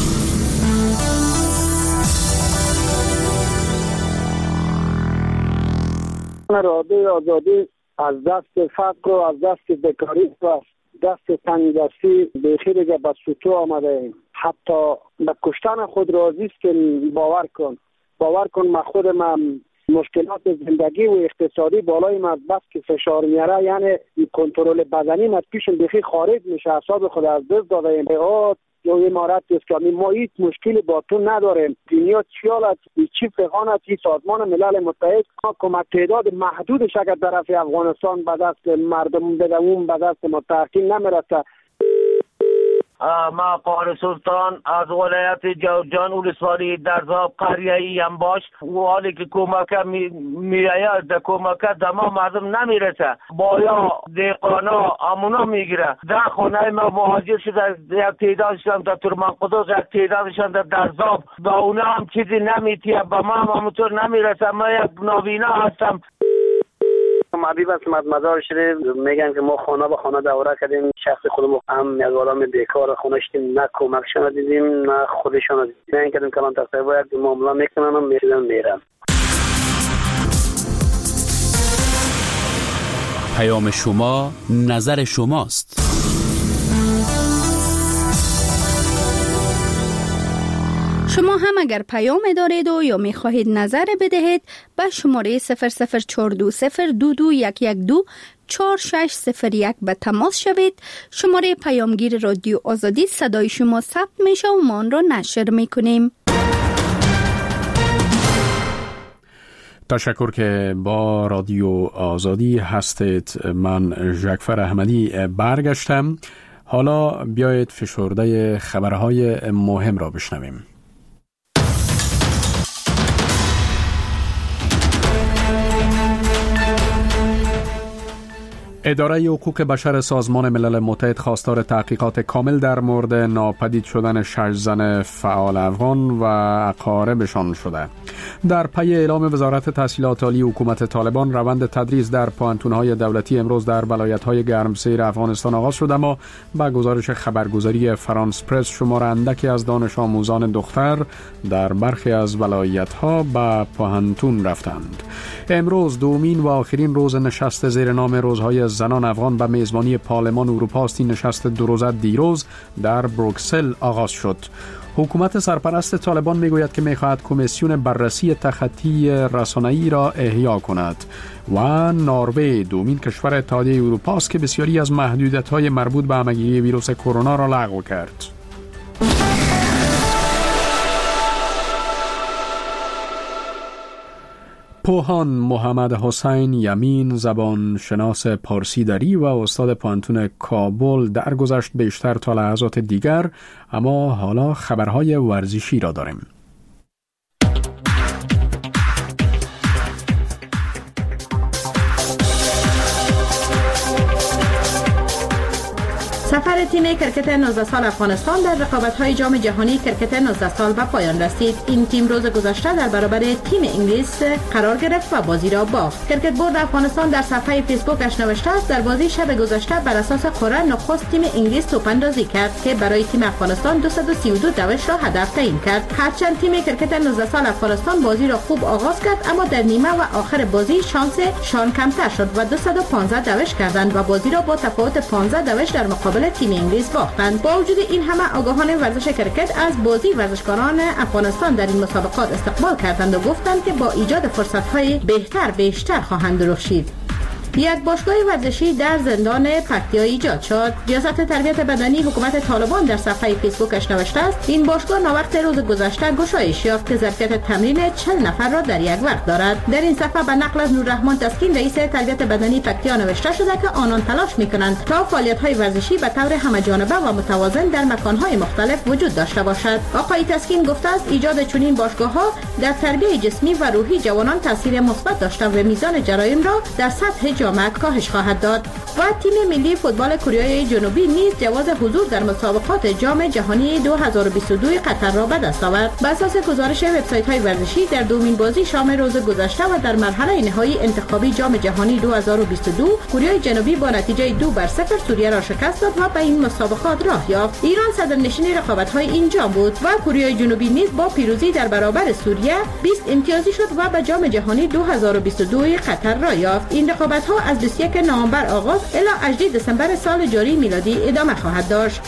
رادیو آزادی از دست فقر و از دست بیکاری و دست تنگدستی بخیر دیگه به سطوح آمده ایم. حتی به کشتن خود راضی است که باور کن باور کن من خودم مشکلات زندگی و اقتصادی بالای من بس که فشار میاره، یعنی کنترل بدنی من پیشم بخیر خارج میشه، اعصاب خود از دست داده ایم. یا امارت اسلامی ما هیچ مشکلی با تو نداریم. دنیا چیالت چی فقانت چی سازمان ملل متحد کمک تعداد محدودش اگر طرف افغانستان به دست مردم بدمون به دست ما تحکیم نمیرسه. ما قاری سلطان از ولایت جوزجان ولسوالی درزاب قریه ای هم باش و حالی که کمک میآید در کمک دما مردم نمیرسه، بایا دیقانا امونا میگیره. در خانه ما مهاجر شده، یک تعدادشان در ترمان قدوس، یک تعدادشان در درزاب، با اونا هم چیزی نمیتیه، با ما هم همونطور نمیرسه. ما یک نابینا هستم. حبیب اسمت مزار شریف میگن که ما خانه به خانه دوره کردیم، شخص خودمون هم یک آدم بیکار خونشتیم، نه کمکشان دیدیم نه خودشان دیدیم، نه این کردیم کلان تقریبا یک معامله میکنن هم میشدن میرن. پیام شما نظر شماست. شما هم اگر پیام دارید و یا می خواهید نظر بدهید به شماره صفر صفر چهار دو صفر دو دو یک یک دو چهار شش صفر یک به تماس شوید. شماره پیامگیر رادیو آزادی صدای شما ثبت میشه و ما آن را نشر میکنیم. تشکر که با رادیو آزادی هستید. من ژکفر احمدی برگشتم. حالا بیایید فشرده خبرهای مهم را بشنویم. اداره حقوق بشر سازمان ملل متحد خواستار تحقیقات کامل در مورد ناپدید شدن شش زن فعال افغان و اقاربشان شده. در پی اعلام وزارت تحصیلات عالی حکومت طالبان، روند تدریس در پوهنتون‌های دولتی امروز در ولایت‌های گرمسیر افغانستان آغاز شد، اما با گزارش خبرگزاری فرانس پرس شمار اندکی از دانش آموزان دختر در برخی از ولایت‌ها به پوهنتون رفتند. امروز دومین و آخرین روز نشست زیر نام روزهای زنان افغان به میزبانی پارلمان اروپا است. این نشست دو روزه دیروز در بروکسل آغاز شد. حکومت سرپرست طالبان میگوید که میخواهد کمیسیون بررسی تخطی رسانه‌ای را احیا کند و نروژ دومین کشور اتحادیه اروپا است که بسیاری از محدودیت‌های مربوط به همگیری ویروس کرونا را لغو کرد. پوهان محمد حسین یمین، زبانشناس پارسیدری و استاد پوهنتون کابل، درگذشت بیشتر تا لحظات دیگر، اما حالا خبرهای ورزشی را داریم. سفر تیم کرکت نوزده سال افغانستان در رقابت‌های جام جهانی کرکت نوزده سال به پایان رسید. این تیم روز گذشته در برابر تیم انگلیس قرار گرفت و بازی را باخت. کرکت بورد افغانستان در صفحه فیسبوکش نوشته است در بازی شب گذشته بر اساس قرعه نخست تیم انگلیس توپاندازی کرد که برای تیم افغانستان دویست و سی و دو دوش را هدف تعیین کرد. هرچند تیم کرکت نوزده سال افغانستان بازی را خوب آغاز کرد، اما در نیمه و آخر بازی شانس شان کمتر شد و دویست و پانزده دوش کردند و بازی را با تفاوت پانزده دوش در مقابل تیم انگلیس باختند. با وجود این همه آگاهان ورزش کرکت از بازی ورزشکاران افغانستان در این مسابقات استقبال کردند و گفتند که با ایجاد فرصت‌های بهتر بیشتر خواهند درخشید. یک باشگاه ورزشی در زندان پکتیا ایجاد شد. ریاست تربیت بدنی حکومت طالبان در صفحه فیسبوکش نوشته است این باشگاه ناوقت روز گذشته گشایش یافت که ظرفیت تمرین چهل نفر را در یک وقت دارد. در این صفحه به نقل از نوررحمان تسکین، رئیس تربیت بدنی پکتیا، نوشته شده که آنان تلاش می‌کنند تا فعالیت‌های ورزشی به طور همه‌جانبه و متوازن در مکان‌های مختلف وجود داشته باشد. آقای تسکین گفته است ایجاد چنین باشگاه‌ها در تربیت جسمی و روحی جوانان تاثیر مثبت داشته و میزان جرایم را در سطح جامعه کاهش خواهد داد. و تیم ملی فوتبال کره جنوبی نیز جواز حضور در مسابقات جام جهانی دو هزار و بیست و دو قطر را به دست آورد. بر اساس گزارش وبسایت‌های ورزشی در دومین بازی شام روز گذشته و در مرحله نهایی انتخابی جام جهانی دو هزار و بیست و دو، کره جنوبی با نتیجه دو بر صفر سوریه را شکست داد و به این مسابقات راه یافت. ایران صدرنشین رقابت‌های این جام بود و کره جنوبی نیز با پیروزی در برابر سوریه بیست امتیازی شد و به جام جهانی دو هزار و بیست و دو قطر را یافت. این رقابت‌ها از بیست و یک نوامبر آغاز الی هجدهم دسامبر سال جاری میلادی ادامه خواهد داشت.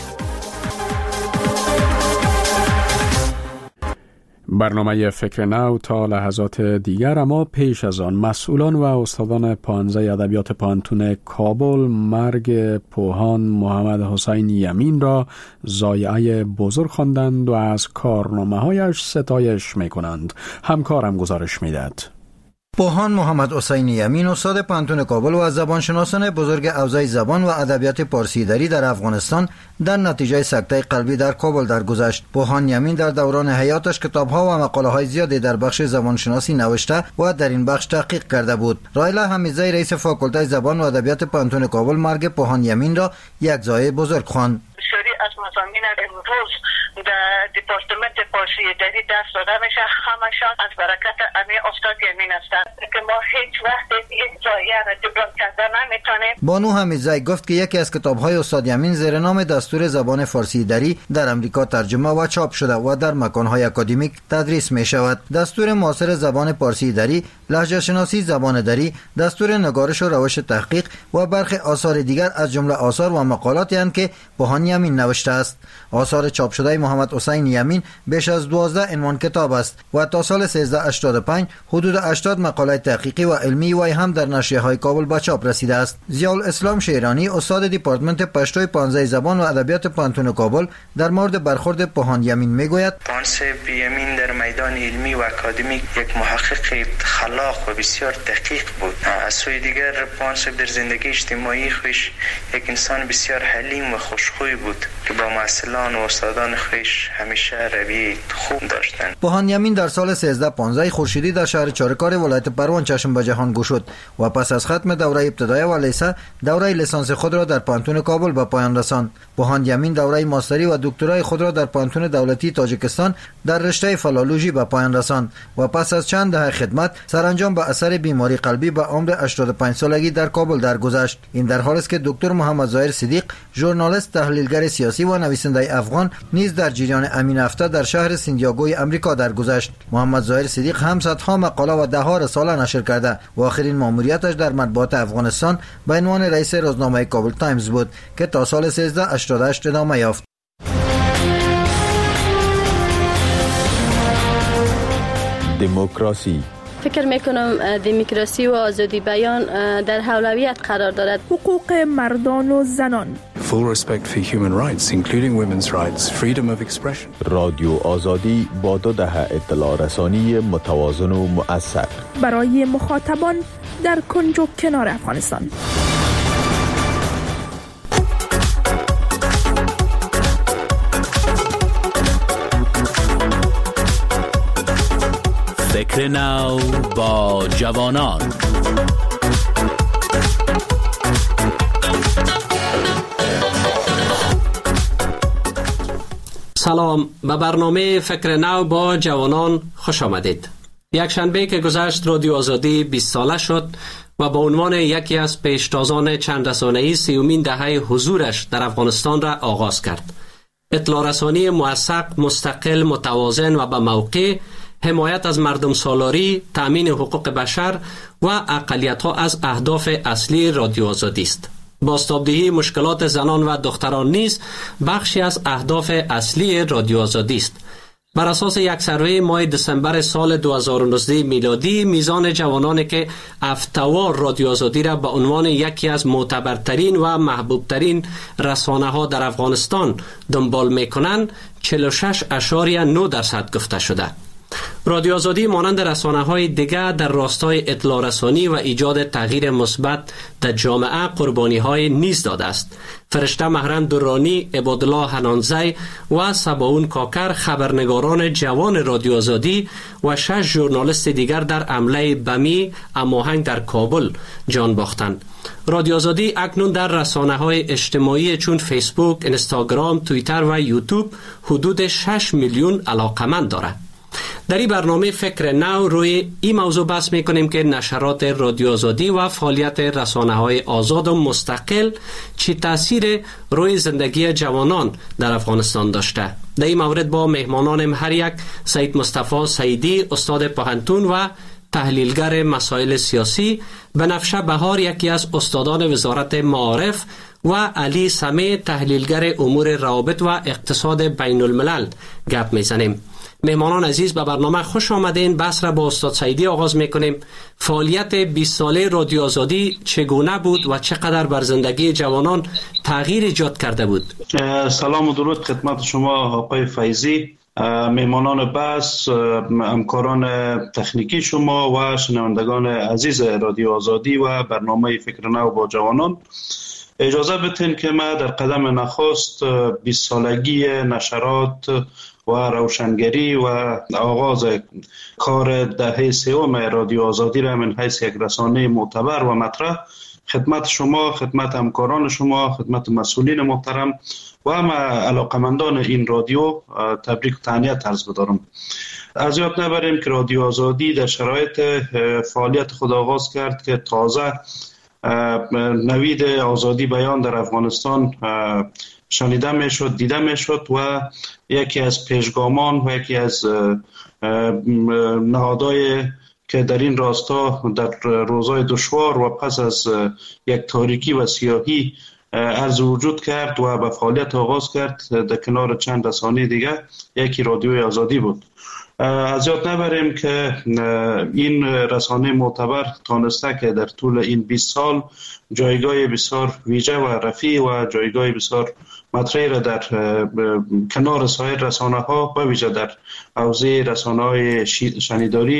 برنامه فکر نو تا لحظات دیگر، اما پیش از آن مسئولان و استادان پانزه ادبیات پوهنتون کابل مرگ پوهان محمد حسین یمین را ضایعه بزرگ خواندند و از کارنامه‌هایش ستایش می‌کنند. همکارم گزارش می‌دهد. پوهان محمد حسین یمین استاد پوهنتون کابل و از زبانشناسان بزرگ حوزه زبان و ادبیات پارسیدری در افغانستان در نتیجه سکته قلبی در کابل درگذشت. پوهان یمین در دوران حیاتش کتاب‌ها و مقاله‌های زیادی در بخش زبانشناسی نوشته و در این بخش تحقیق کرده بود. رایلا حمیدزی رئیس فاکولته زبان و ادبیات پوهنتون کابل مرگ پوهان یمین را یک ضایعه بزرگ خواند. بسیاری از مضامین امروز در دپارتمنت پارسیدری درس داده میشه، همشان از برکت امی استاد یمین هستند که ما هیچ وقت این ضایعه را جبران کردن نمیتونیم. بانو حمیدزی گفت که یکی از کتاب‌های استاد یمین زیر نام دستور زبان فارسی دری در امریکا ترجمه و چاپ شده و در مکان‌های اکادمیک تدریس می‌شود. دستور معاصر زبان فارسی دری، لهجه شناسی زبان دری، دستور نگارش و روش تحقیق و برخی آثار دیگر از جمله آثار و مقالاتی اند که پوهان یمین نوشته است. آثار چاپ شده محمد حسین یمین بیش از دوازده عنوان کتاب است و تا سال سیزده هشتاد و پنج حدود هشتاد مقاله تحقیقی و علمی وی هم در نشریه‌های کابل به چاپ رسیده است. ضیاءالاسلام شیرانی استاد دپارتمنت پشتو پانزده زبان و ادبیات پوهنتون کابل در مورد برخورد پوهان یمین میگوید: پوهان یمین در میدان علمی و اکادمیک یک محقق خلاق و بسیار دقیق بود. از سوی دیگر پوهان در زندگی اجتماعی خویش یک انسان بسیار حلیم و خوشخوی بود که با محصلان و استادان خویش همیشه رویه خوب داشتند. بوهان یمین در سال سیزده پانزده خورشیدی در شهر چارکار ولایت پروان چشم به جهان گشود و پس از ختم دوره ابتدایی و لیسه دوره لیسانس خود را در پانتون کابل به پایان رساند. بوهان یمین دوره ماستری و دکترای خود را در پانتون دولتی تاجیکستان در رشته فلالوژی به پایان رساند و پس از چند دهه خدمت سرانجام به اثر بیماری قلبی به عمر هشتاد و پنج سالگی در کابل درگذشت. این در حالی است که دکتر محمد ظاهر صدیق ژورنالیست، تحلیلگر سیاسی و نویسنده افغان نیز در جریان امین هفته در شهر سندیاگوی امریکا درگذشت. محمد ظاهر صدیق هم صدها مقاله و دهها رساله نشر کرده و آخرین ماموریتش در مطبوعات افغانستان به عنوان رئیس روزنامه کابل تایمز بود که تا سال سیزده هشتاد و هشت ادامه یافت. دموکراسی. فکر میکنم دموکراسی و آزادی بیان در اولویت قرار دارد. حقوق مردان و زنان. Full respect for human rights, including women's rights, freedom of expression. رادیو آزادی با دو دهه اطلاع رسانی متوازن و مؤثر برای مخاطبان در کنج و کنار افغانستان. فکر نو با جوانان. سلام، به برنامه فکر نو با جوانان خوش آمدید. یک شنبه که گذشت رادیو آزادی بیست ساله شد و با عنوان یکی از پیشتازان چند رسانه‌ای سیومین دهه حضورش در افغانستان را آغاز کرد. اطلاع رسانی موثق، مستقل، متوازن و به موقع، حمایت از مردم سالاری، تأمین حقوق بشر و اقلیت‌ها از اهداف اصلی رادیو آزادی است. بازتابدهی مشکلات زنان و دختران نیز بخشی از اهداف اصلی رادیو آزادی است. بر اساس یک سروی ماه دسامبر سال دو هزار و نوزده میلادی، میزان جوانانی که افتوار رادیو آزادی را به عنوان یکی از معتبرترین و محبوبترین رسانه‌ها در افغانستان دنبال می‌کنند چهل و شش اشاریه نه درصد گفته شده. رادیو آزادی مانند رسانه‌های دیگر در راستای اطلاع رسانی و ایجاد تغییر مثبت در جامعه قربانی‌های نیز داده است. فرشته محرم درانی، عبادالله حنانزی و سباون کاکر خبرنگاران جوان رادیو آزادی و شش ژورنالیست دیگر در حمله بمی هماهنگ در کابل جان باختند. رادیو آزادی اکنون در رسانه‌های اجتماعی چون فیسبوک، اینستاگرام، توییتر و یوتیوب حدود شش میلیون علاقمند دارد. در این برنامه فکر نو روی این موضوع بحث میکنیم که نشرات رادیو آزادی و فعالیت رسانه‌های آزاد و مستقل چه تأثیر روی زندگی جوانان در افغانستان داشته. در این مورد با مهمانانم هر یک سید مصطفی سعیدی، استاد پوهنتون و تحلیلگر مسائل سیاسی، بنفشه بهار یکی از استادان وزارت معارف و علی سمی تحلیلگر امور روابط و اقتصاد بین الملل گپ میزنیم. مهمانان عزیز، به برنامه خوش آمدین. بحث را با استاد سعیدی آغاز میکنیم. فعالیت بیست ساله رادیو آزادی چگونه بود و چقدر بر زندگی جوانان تغییر ایجاد کرده بود؟ سلام و درود خدمت شما آقای فیضی، مهمانان بحث، همکاران تکنیکی شما و شنوندگان عزیز رادیو آزادی و برنامه فکر نو با جوانان. اجازه بدین که ما در قدم نخست بیست سالگی نشرات و روشنگری و آغاز کار دهه سوم رادیو آزادی را من حیث یک رسانه معتبر و مطرح خدمت شما، خدمت همکاران شما، خدمت مسئولین محترم و همه علاقمندان این رادیو تبریک و تهنیت عرض بدارم. از یاد نبریم که رادیو آزادی در شرایط فعالیت خود آغاز کرد که تازه نوید آزادی بیان در افغانستان شنیده می شد، دیده می شد و یکی از پیشگامان و یکی از نهادهای که در این راستا در روزهای دشوار و پس از یک تاریکی و سیاهی عرض وجود کرد و به فعالیت آغاز کرد در کنار چند رسانه دیگه، یکی رادیوی آزادی بود. از یاد نبریم که این رسانه معتبر تانسته که در طول این بیست سال جایگاه بسیار ویژه و رفیع و جایگاه بسیار مطرحی را در کنار سایر رسانه ها و ویژه در حوزه رسانه های شنیداری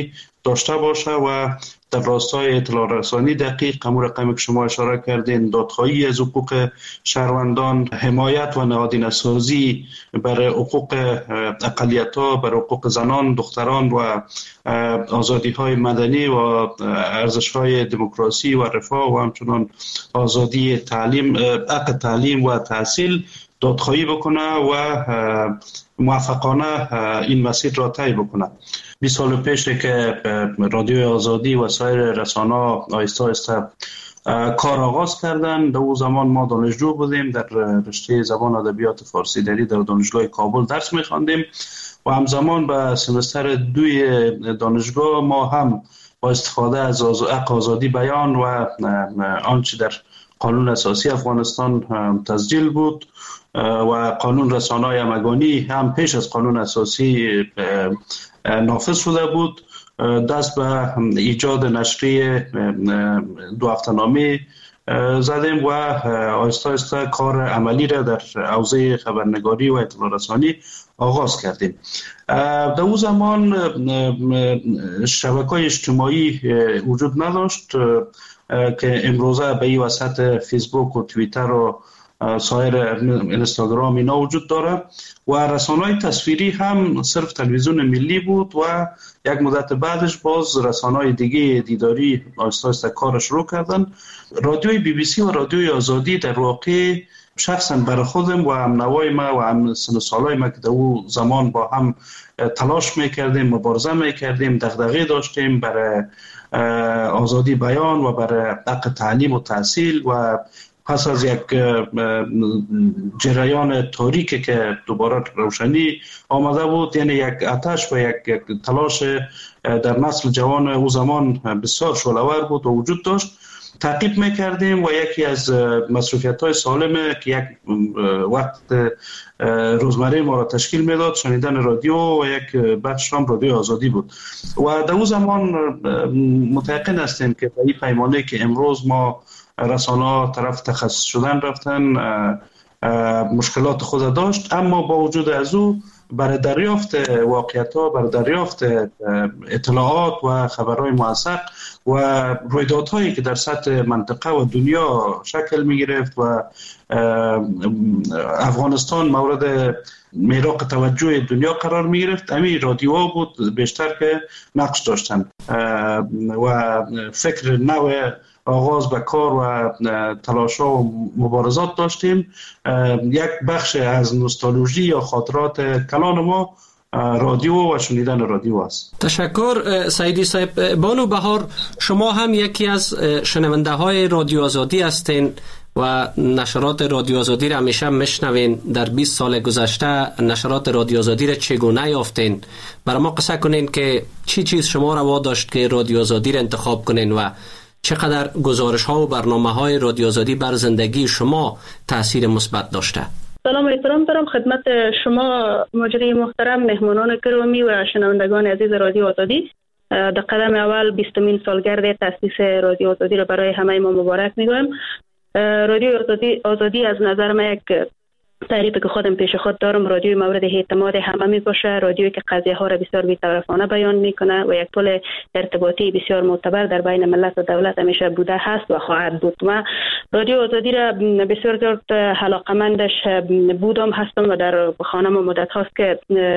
داشته باشه و در راستای اطلاع رسانی دقیق، همون رقمی که شما اشاره کردین، دادخواهی از حقوق شهروندان، حمایت و نهادینه سازی برای حقوق اقلیت‌ها، برای حقوق زنان، دختران و آزادی‌های مدنی و ارزش‌های دموکراسی و رفاه و همچنان آزادی تعلیم، حق تعلیم و تحصیل دادخواهی بکنه و موفقانه این مسیر را طی بکنه. بیست سال پیش که رادیو آزادی و سایر رسانه‌ها آهسته آهسته کار آغاز کردن، در اون زمان ما دانشجو بودیم، در رشته زبان ادبیات فارسی دری در دانشگاه کابل درس می‌خواندیم و همزمان به سمستر دوی دانشگاه ما هم با استفاده از حق آزادی بیان و آنچه در قانون اساسی افغانستان تسجیل بود و قانون رسانه‌های همگانی هم پیش از قانون اساسی نافذ شده بود، دست به ایجاد نشریه دو هفته‌نامه زدیم و آهسته آهسته کار عملی را در حوزه خبرنگاری و اطلاع رسانی آغاز کردیم. در اون زمان شبکه‌های اجتماعی وجود نداشت که امروزه به این وسط فیسبوک و توییتر و سایر اینستاگرام اینا وجود داره و رسانه‌های تصویری هم صرف تلویزیون ملی بود و یک مدت بعدش باز رسانه‌های دیگه دیداری آهسته آهسته کار شروع کردن. رادیوی بی بی سی و رادیوی آزادی در واقع شخصا برای خودم و هم نوای ما و هم سن سالای ما که در اون زمان با هم تلاش میکردیم، مبارزه میکردیم، دغدغه داشتیم برای آزادی بیان و برای حق تعلیم و تحصیل و پس از یک جریان تاریکی که دوباره روشنی آمده بود، یعنی یک آتش و یک, یک تلاش در نسل جوان او زمان بسیار شعله‌ور بود و وجود داشت، تعقیب میکردیم و یکی از مصروفیت‌های سالمه که یک وقت روزمره ما را تشکیل میداد شنیدن رادیو و یک بخش هم رادیو آزادی بود و در اون زمان متيقن هستیم که به این پیمانه که امروز ما رسانه‌ها طرف تخصص شدن رفتن مشکلات خود داشت، اما با وجود از او برای دریافت واقعیت‌ها، برای دریافت اطلاعات و خبرهای موثق و رویدادهایی که در سطح منطقه و دنیا شکل می‌گرفت و افغانستان مورد میراق توجه دنیا قرار می‌گرفت، همین رادیوها بود بیشتر که نقش داشتن و فکر نو آغاز به کار و تلاش‌ها و مبارزات داشتیم. یک بخش از نوستالژی یا خاطرات کلان ما رادیو و شنیدن رادیو است. تشکر سعیدی صاحب. بانو بهار، شما هم یکی از شنونده های رادیو آزادی هستین و نشرات رادیو آزادی را همیشه میشنوین. در بیست سال گذشته نشرات رادیو آزادی را چگونه یافتین؟ برای ما قصه کنین که چی چیز شما را واداشت که رادیو آزادی را انتخاب کنین و چقدر گزارش ها و برنامه های رادیو آزادی بر زندگی شما تاثیر مثبت داشته؟ سلام و احترام دارم خدمت شما مجری محترم، مهمانان گرامی و شنوندگان عزیز رادیو آزادی. در قدم اول بیستمین سالگرد تأسیس رادیو آزادی را برای همه ما مبارک میگویم. رادیو آزادی آزادی از نظر من یک تعریفی که خودم پیش خود دارم، رادیوی مورد اعتماد همه می باشه، رادیویی که قضیه ها را بسیار بی‌طرفانه بیان میکنه و یک پل ارتباطی بسیار معتبر در بین ملت و دولت همیشه بوده هست و خواهد بود. و رادیو آزادی را بسیار زیاد علاقه‌مندش بودم هستم و در خانه ما مدت هاست که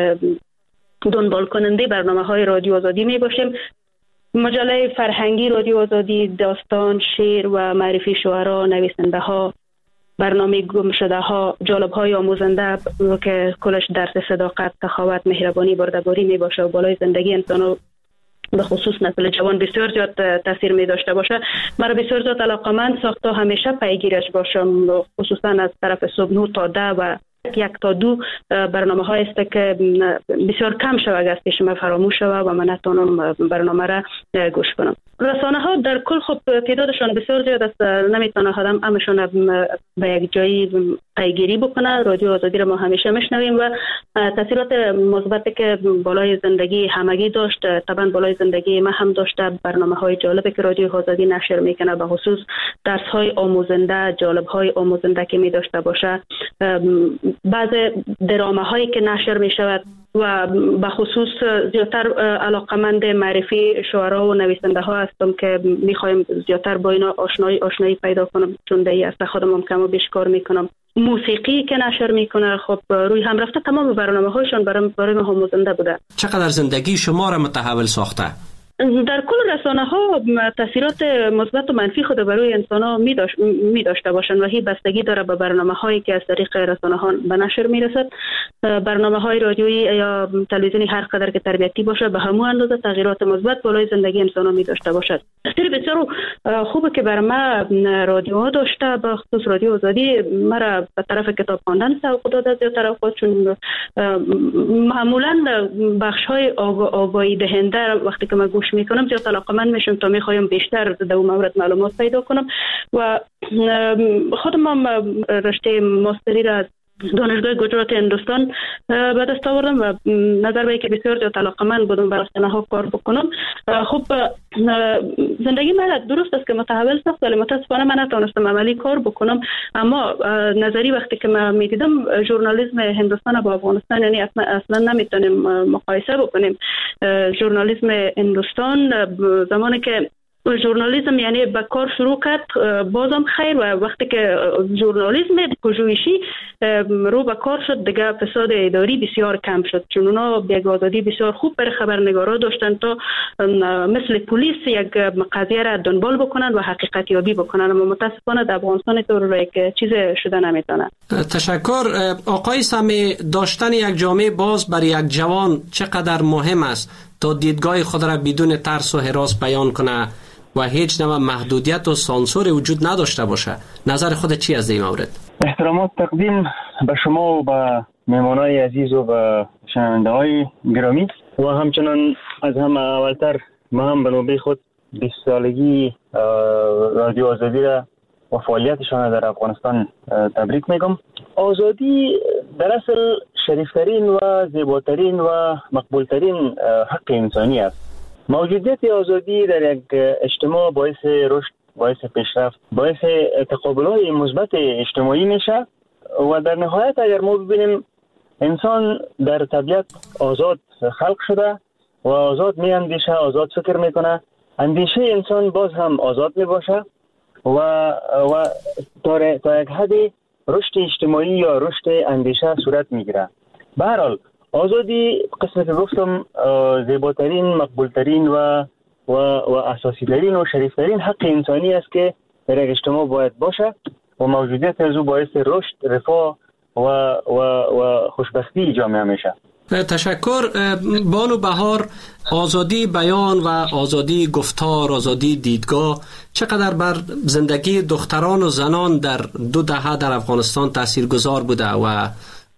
دنبال کننده برنامه های رادیو آزادی می باشیم. مجله فرهنگی رادیو آزادی، داستان، شعر و معرفی شعرا، نویسنده ها، برنامه گم شده ها، جالب های آموزنده که کلش درس صداقت، سخاوت، مهربانی، بردباری می باشه و بالای زندگی انسان به خصوص نسل جوان بسیار زیاد تاثیر می داشته باشه. مرا بسیار زیاد علاقه‌مند ساخته همیشه پیگیرش باشم، خصوصا از طرف صبح نه تا ده و یک تا دو برنامه های است که بسیار کم شود از پیش من فراموش شود و من نتونم برنامه را گوش کنم. رسانه ها در کل خب تعدادشان بسیار زیاد است، نمیتونه آدم همشون به یک جایی پیگیری بکنه. رادیو آزادی را ما همیشه میشنویم و تاثیرات مثبتی که بالای زندگی همگی داشت، طبعا بالای زندگی ما هم داشته. برنامه های جالبی که رادیو آزادی نشر میکنه، به خصوص درس های آموزنده، جالب های آموزنده که می داشته باشه، بعض درامه هایی که نشر می شود و به خصوص زیادتر علاقمند معرفی شعرا و نویسنده ها هستم که میخوایم زیادتر با اینا آشنایی آشنایی پیدا کنم، چون دیگه است خودم کم و بیش کار میکنم. موسیقی که نشر میکنه خب روی هم رفته تمام برنامه هایشان برای برای ما آموزنده بوده. چقدر زندگی شما را متحول ساخته؟ در کل رسانه ها تاثیرات مثبت و منفی خود برای انسان ها می, داشت، می داشته باشند و هی بستگی داره به برنامه هایی که از طریق رسانه ها به نشر می رسد. برنامه های رادیویی یا تلویزیونی هر قدر که تربیتی باشه به همون اندازه تغییرات مثبت بالای زندگی انسان ها می داشته باشد. خیلی بسیار خوبه که برای ما رادیو داشته، به خصوص رادیو آزادی مرا به طرف کتاب خواندن سوق داده زیادتر اوقات، چون معمولا بخش های آگاهی دهنده وقتی که من گوش میکنم زیاد علاقه‌مند میشم تا میخوایم بیشتر در اون مورد معلومات پیدا کنم و خودم هم رشته ماستری را دانشگاه گجرات هندوستان به دست آوردم و نظر به که بسیار زیاد علاقه‌مند بودم برای رسانه‌ها کار بکنم. خب زندگی من درست است که متحول ساخت، ولی متاسفانه من نتونستم عملی کار بکنم. اما نظری وقتی که من میدیدم ژورنالیسم هندوستان با افغانستان یعنی اصلا نمیتونیم مقایسه بکنیم. ژورنالیسم هندوستان زمانی که ژورنالیسم یعنی به کار شروع کرد بازم خیر، و وقتی که ژورنالیسم پژوهشی رو به کار شد دیگه فساد اداری بسیار کم شد، چون اونا یک آزادی بسیار خوب برای خبرنگارا داشتن تا مثل پلیس یک قضیه را دنبال بکنن و حقیقت یابی بکنن. اما متاسفانه در افغانستان طور یک چیز شده نمیتونه. تشکر. آقای سمی، داشتن یک جامعه باز برای یک جوان چقدر مهم است تا دیدگاه خود را بدون ترس و هراس بیان کنه و هیچ نوع محدودیت و سانسور وجود نداشته باشه؟ نظر خود چی از این مورد؟ احترامات تقدیم به شما و به مهمانای عزیز و به شنونده های گرامی و همچنان از هم اولتر ما هم به نوبه خود بیست سالگی رادیو آزادی را و فعالیتشان در افغانستان تبریک میگم. آزادی در اصل شریفترین و زیباترین و مقبولترین حق انسانی است. موجودیت آزادی در یک اجتماع باعث رشد، باعث پیشرفت، باعث تقابل‌های مثبت اجتماعی میشه و در نهایت اگر ما ببینیم انسان در طبیعت آزاد خلق شده و آزاد می اندیشه، آزاد فکر میکنه، اندیشه انسان باز هم آزاد می باشه و و تا تا یک حدی رشد اجتماعی یا رشد اندیشه صورت میگیره. به هر حال آزادی قسمت گفتم زیباترین، مقبولترین و و و اساسی ترین و شریفترین حق انسانی است که در یک اجتماع باید باشه و موجودیت از او باعث رشد، رفاه و و و خوشبختی جامعه میشه. تشکر. بانو بهار، آزادی بیان و آزادی گفتار، آزادی دیدگاه چقدر بر زندگی دختران و زنان در دو دهه در افغانستان تاثیرگذار بوده و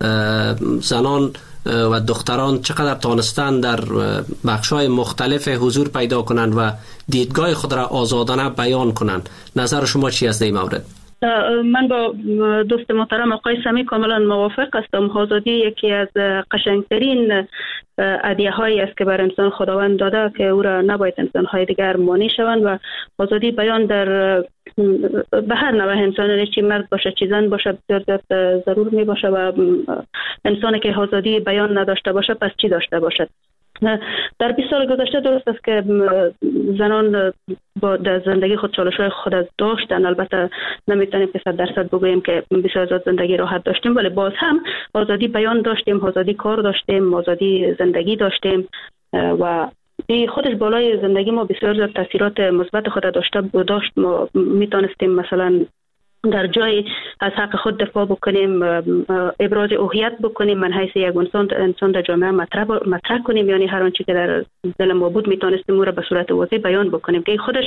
زنان و دختران چقدر تانستن در بخش‌های مختلف حضور پیدا کنند و دیدگاه خود را آزادانه بیان کنند؟ نظر شما چی است در این مورد؟ من با دوست محترم آقای سمی کاملا موافق هستم. آزادی یکی از قشنگترین هدیه هایی است که بر انسان خداوند داده که او را نباید انسان های دیگر مانع شوند و آزادی بیان در به هر نوع انسان، چی مرد باشه چی زن باشه، بسیار زیاد ضرور می باشه و انسانی که آزادی بیان نداشته باشه پس چی داشته باشد؟ در بیست سال گذشته درست است که زنان با در زندگی خود چالش‌های خود از داشتن، البته نمیتونیم که صد درصد بگوییم که بسیار زیاد زندگی راحت داشتیم، ولی باز هم آزادی بیان داشتیم، آزادی کار داشتیم، آزادی زندگی داشتیم و این خودش بالای زندگی ما بسیار زیاد تاثیرات مثبت خود داشته داشت. ما میتونستیم مثلا در جای از حق خود دفاع بکنیم، ابراز هویت بکنیم، من حیث یک انسان انسان در جامعه مطرح مطرح کنیم، یعنی هر آنچه که در دل ما بود میتونستیم او را به صورت واضح بیان بکنیم که خودش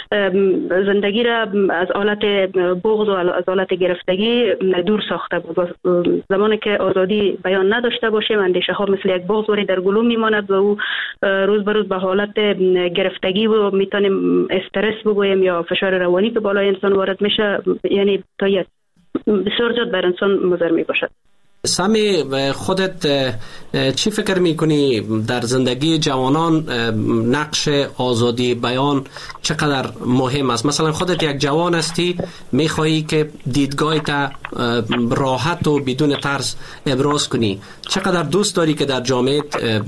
زندگی را از حالت بغض و از حالت گرفتگی دور ساخته بود. زمانی که آزادی بیان نداشته باشیم اندیشه ها مثل یک بغض در گلو میماند و او روز به روز به حالت گرفتگی و میتونیم استرس بگوییم یا فشار روانی که بالای انسان وارد میشه، یعنی تا بسیار زیاد بر انسان مضر می باشد. سامی خودت چی فکر میکنی در زندگی جوانان نقش آزادی بیان چقدر مهم است؟ مثلا خودت یک جوان هستی، میخوایی که دیدگاهت راحت و بدون ترس ابراز کنی، چقدر دوست داری که در جامعه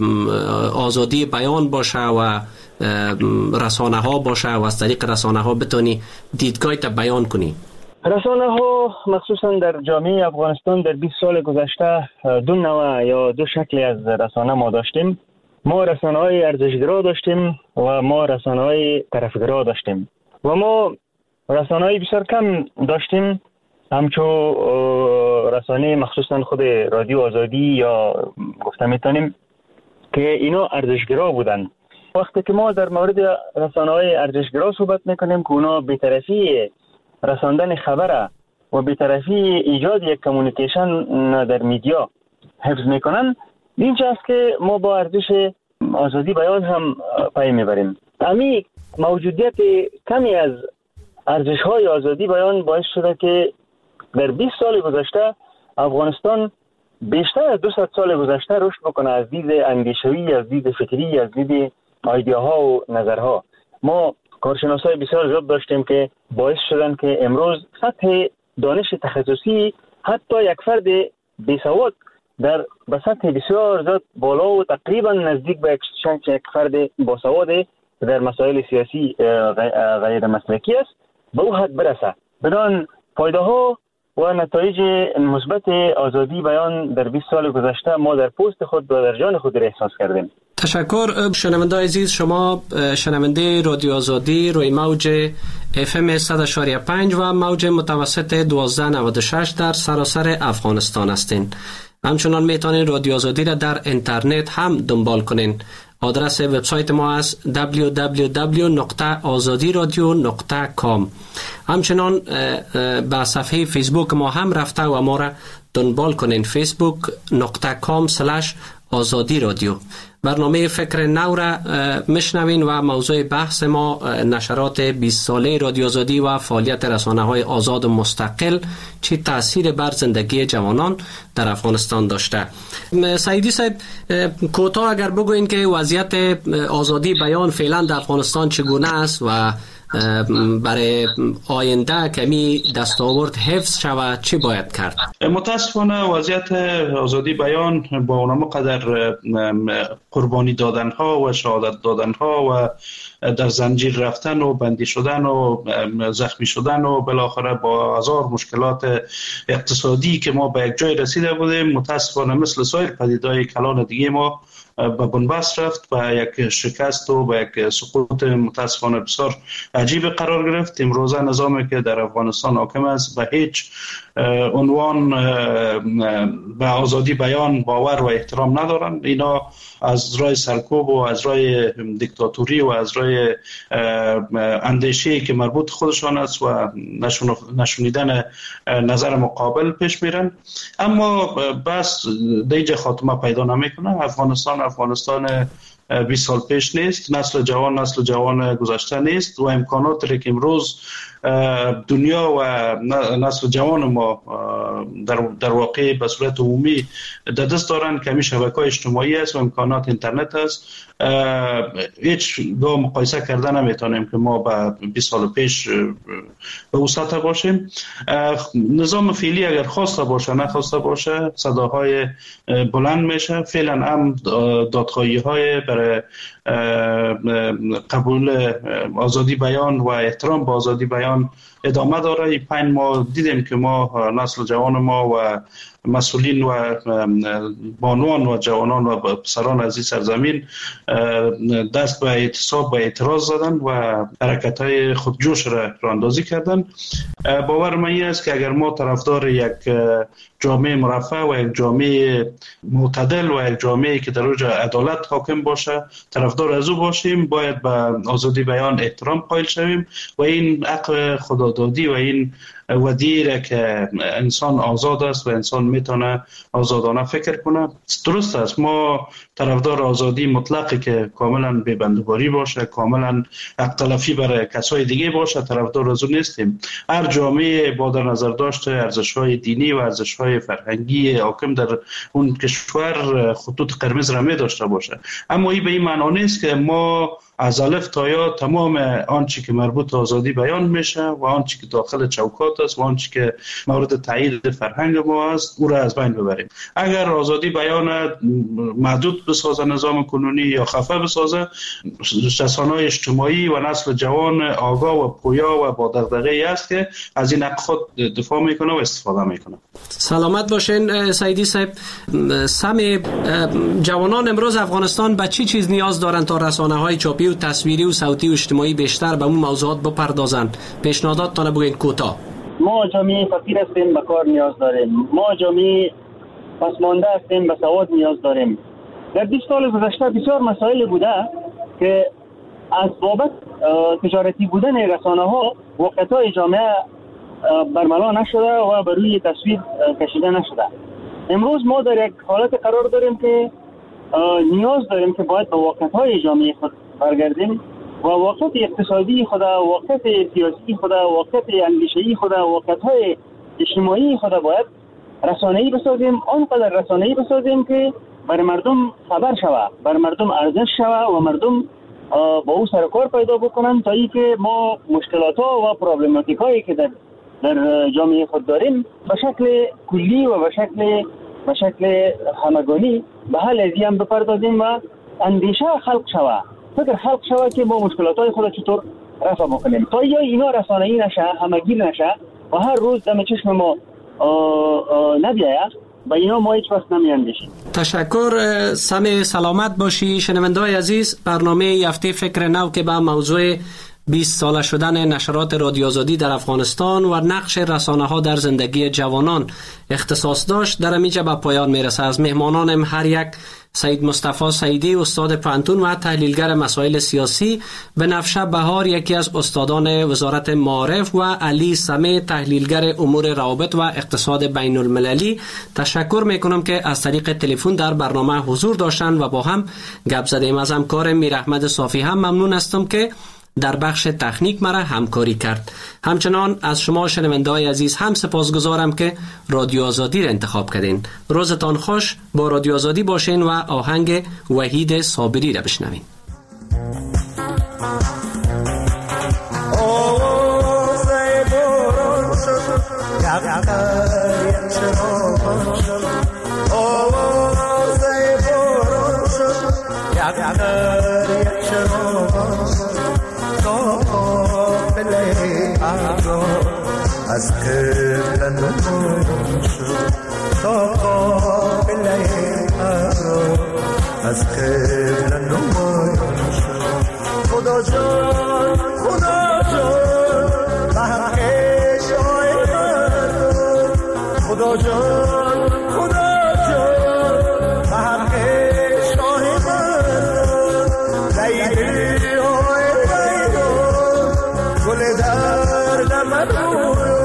آزادی بیان باشه و رسانه ها باشه و از طریق رسانه ها بتونی دیدگاهت بیان کنی؟ رسانه ها مخصوصا در جامعه افغانستان در بیست سال گذشته دو نوع یا دو شکلی از رسانه ما داشتیم. ما رسانه های ارزشگرا داشتیم و ما رسانه های طرفگرا داشتیم و ما رسانه های بسیار کم داشتیم، همچون رسانه مخصوصا خود رادیو آزادی یا گفته میتونیم که اینا ارزشگرا بودن. وقتی که ما در مورد رسانه های ارزشگرا صحبت میکنیم که اونا بی‌طرفی رساندن خبره و بی‌طرفی ایجاد یک کمیونیکیشن در میدیا حفظ میکنن، اینجاست که ما با ارزش آزادی بیان هم پای میبریم. امی موجودیت کمی از ارزش های آزادی بیان باعث شده که در بیست سال گذشته افغانستان بیشتر از دویست سال گذشته رشد بکنه از دید اندیشوی، از دید فکری، از دید ایده‌ها و نظرها. ما کارشناسای بسیار زیاد داشتیم که باعث شدن که امروز سطح دانش تخصصی حتی یک فرد بیسواد در به سطح بسیار زیاد بالا و تقریبا نزدیک به یک فرد باسواد در مسائل سیاسی غیر مسلکی است به او حد برسه. بدان فایده ها و نتایج مثبت آزادی بیان در بیست سال گذشته ما در پوست خود و در جان خود را احساس کردیم. تشکر. شنونده عزیز، شما شنونده رادیو آزادی روی موج اف ام صد و شش و پنج و موج متوسط دوازده نود و شش در سراسر افغانستان هستین. همچنان میتونین رادیو آزادی را در اینترنت هم دنبال کنین. آدرس وبسایت ما است دبلیو دبلیو دبلیو دات آزادی رادیو دات کام. همچنان به صفحه فیسبوک ما هم رفته و ما را دنبال کنین، فیسبوک دات کام اسلش آزادی رادیو. برنامه فکر نو را مشنوین و موضوع بحث ما نشرات بیست ساله رادیو آزادی و فعالیت رسانه های آزاد و مستقل چه تأثیر بر زندگی جوانان در افغانستان داشته. سعیدی صاحب، کوتاه اگر بگوین که وضعیت آزادی بیان فعلا در افغانستان چگونه است و برای آینده کمی دستاورد حفظ شود چی باید کرد؟ متاسفانه وضعیت آزادی بیان با اونم قدر قربانی دادن ها و شهادت دادن ها و در زنجیر رفتن و بندی شدن و زخمی شدن و بالاخره با هزار مشکلات اقتصادی که ما به یک جای رسیده بودیم، متاسفانه مثل سایر پدیدهای کلان دیگه ما به بنبست رفت و یک شکست و به یک سقوط متاسفانه بسیار عجیب قرار گرفت. امروزه نظامی که در افغانستان حاکم است به هیچ عنوان به آزادی بیان باور و احترام ندارند. اینا از رای سرکوب و از رای دیکتاتوری و از رای اندیشه‌ای که مربوط خودشان است و نشونیدن نظر مقابل پیش میرن. اما بس دیگه خاتمه پیدا نمیکنه. افغانستان افغانستان بیست سال پیش نیست، نسل جوان نسل جوان گذشته نیست و امکاناتی که امروز دنیا و نسل جوان ما در, در واقع به صورت عمومی در دست دارن که همین شبکه‌های اجتماعی است و امکانات اینترنت است، هیچ گاه مقایسه کردن نمیتونیم که ما به بیست سال پیش به اون سطح باشیم. نظام فعلی اگر خواسته باشه نخواسته باشه صداهای بلند میشه. فعلا هم دادخواهی های برای قبول آزادی بیان و احترام به آزادی بیان ادامه داره. این پنج ماه دیدیم که ما نسل جوان ما و مسئولین و بانوان و جوانان و پسران از این سرزمین دست به اعتصاب و اعتراض زدن و حرکت‌های خودجوش را راه‌اندازی کردن. باور من است که اگر ما طرفدار یک جامعه مرفه و یک جامعه معتدل و یک جامعه که در اوج عدالت حاکم باشه طرفدار از او باشیم، باید به آزادی بیان احترام قائل شویم و این حق خود آزادی و این ودیره که انسان آزاد است و انسان میتونه آزادانه فکر کنه. درست است، ما طرفدار آزادی مطلقی که کاملا بی‌بندوباری باشه، کاملا حق تلفی برای کسای دیگه باشه، طرفدار از اون نیستیم. هر جامعه با در نظر داشته ارزش‌های دینی و ارزش‌های فرهنگی حاکم در اون کشور خطوط قرمز را می داشته باشه. اما این به این معنی نیست که ما از الف تا یا تمام آنچه که مربوط به آزادی بیان میشه و آنچه که داخل چوکات است و آنچه که مورد تایید فرهنگ ما است او را از بین ببریم. اگر آزادی بیان محدود بسازه نظام کنونی یا خفه بسازه، رسانه‌های اجتماعی و نسل جوان آگاه و پویا و با دغدغه‌ای است که از این حق خود دفاع میکنه و استفاده میکنه. سلامت باشین سعیدی صاحب. سم جوانان امروز افغانستان به چی چیز نیاز دارند تا رسانه‌های چاپی و تصویری و صوتی و اجتماعی بیشتر به اون موضوعات بپردازند؟ پیشنهاداتتان بگین کوتاه. ما جامعه فقیر هستیم، به کار نیاز داریم. ما جامعه پسمانده هستیم، به سواد نیاز داریم. در بیست سال گذشته بسیار مسائل بوده که از بابت تجارتی بودن رسانه‌ها وقت‌های جامعه برملا نشده و بر روی تصویر کشیده نشده. امروز ما در یک حالت قرار داریم که نیاز داریم که باید به وقت‌های جامعه خود برگردیم و وقت اقتصادی خود، وقت سیاسی خود، وقت اندیشه‌ای خود، وقت‌های اجتماعی خود باید رسانه‌ای بسازیم، آنقدر رسانه‌ای بسازیم که بر مردم خبر شوه، بر مردم ارزش شوه و مردم با او سر کار پیدا بکنن تا اینکه ما مشکلات‌ها و پرابلماتیکایی که در در جامعه خود داریم به شکل کلی و به شکل به شکل همگانی به حل از این بپردازیم و اندیشه خلق شوه، فکر خلق شوه که ما مشکلات‌های خود چطور رفع بکنیم. تا یا اینا رسانه‌ای نشه، همگیر نشه و هر روز دم چشم ما نبیاید، با اینا ما هیچ وقت نمیاندیشیم. تشکر. سم سلامت باشی. شنونده‌های عزیز، برنامه هفته فکر نو که به موضوع بیست ساله شدن نشرات رادیو آزادی در افغانستان و نقش رسانه‌ها در زندگی جوانان اختصاص داشت در اینجا به پایان میرسه. از مهمانانم هر یک سید مصطفی سعیدی، استاد پانتون و تحلیلگر مسائل سیاسی، بنفشه بهار، یکی از استادان وزارت معارف، و علی سمه، تحلیلگر امور روابط و اقتصاد بین المللی تشکر میکنم که از طریق تلفن در برنامه حضور داشتند و با هم گپ زدیم. از همکار میر احمد صافی هم ممنون هستم که در بخش تکنیک مرا همکاری کرد. همچنان از شما شنونده‌های عزیز هم سپاسگزارم که رادیو آزادی را انتخاب کردین. روزتان خوش. با رادیو آزادی باشین و آهنگ وحید صابری را بشنوین. از قبل نمون شد تا قابل ابرو، از قبل نمون شد. خدا جان خدا جان به حق شای مردم، خدا جان خدا جان به حق شای مردم. لیلی های لیلا گل درد من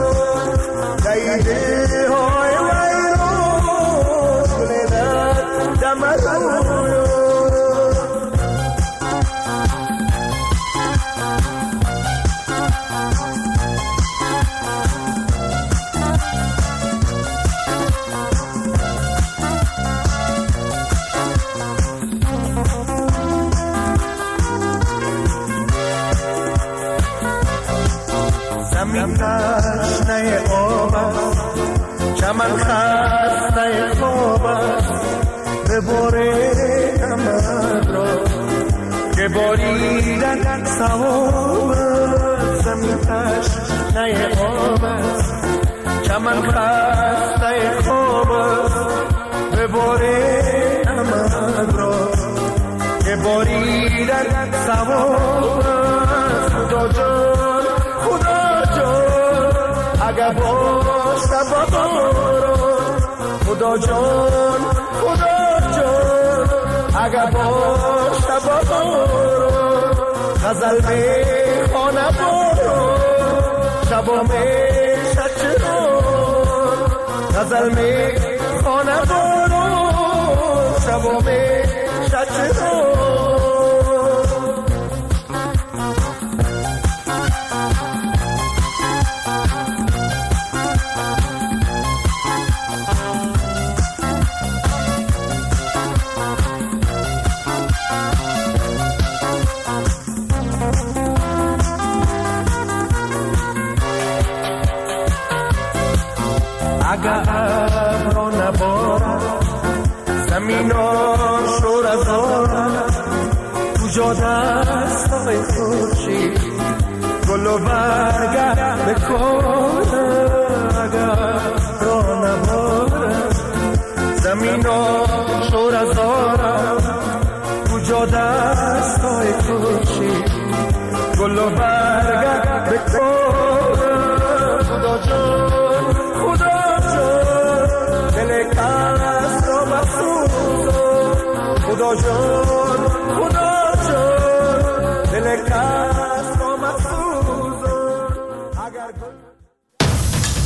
تشنه آب است، چمن خسته خواب است، بباره امد را که باریدن ثواب است. زمین تشنه آب است، چمن خسته خواب است، بباره امد را که باریدن ثواب است. خدا جان خدا جان اگر باشه باران، خدا جان خدا جان اگر باشه باران. غزل میخوانه باران، شبا میشه چرا غزل می خانه بارون شبا میشه چرا اگر ابرا نبارد زمین ها شور از آرد کجا دستای خورشید گل و برگرد بکنه اگر ابرا نبارد زمین ها شور از آرد کجا دستای خورشید گل و برگرد بکنه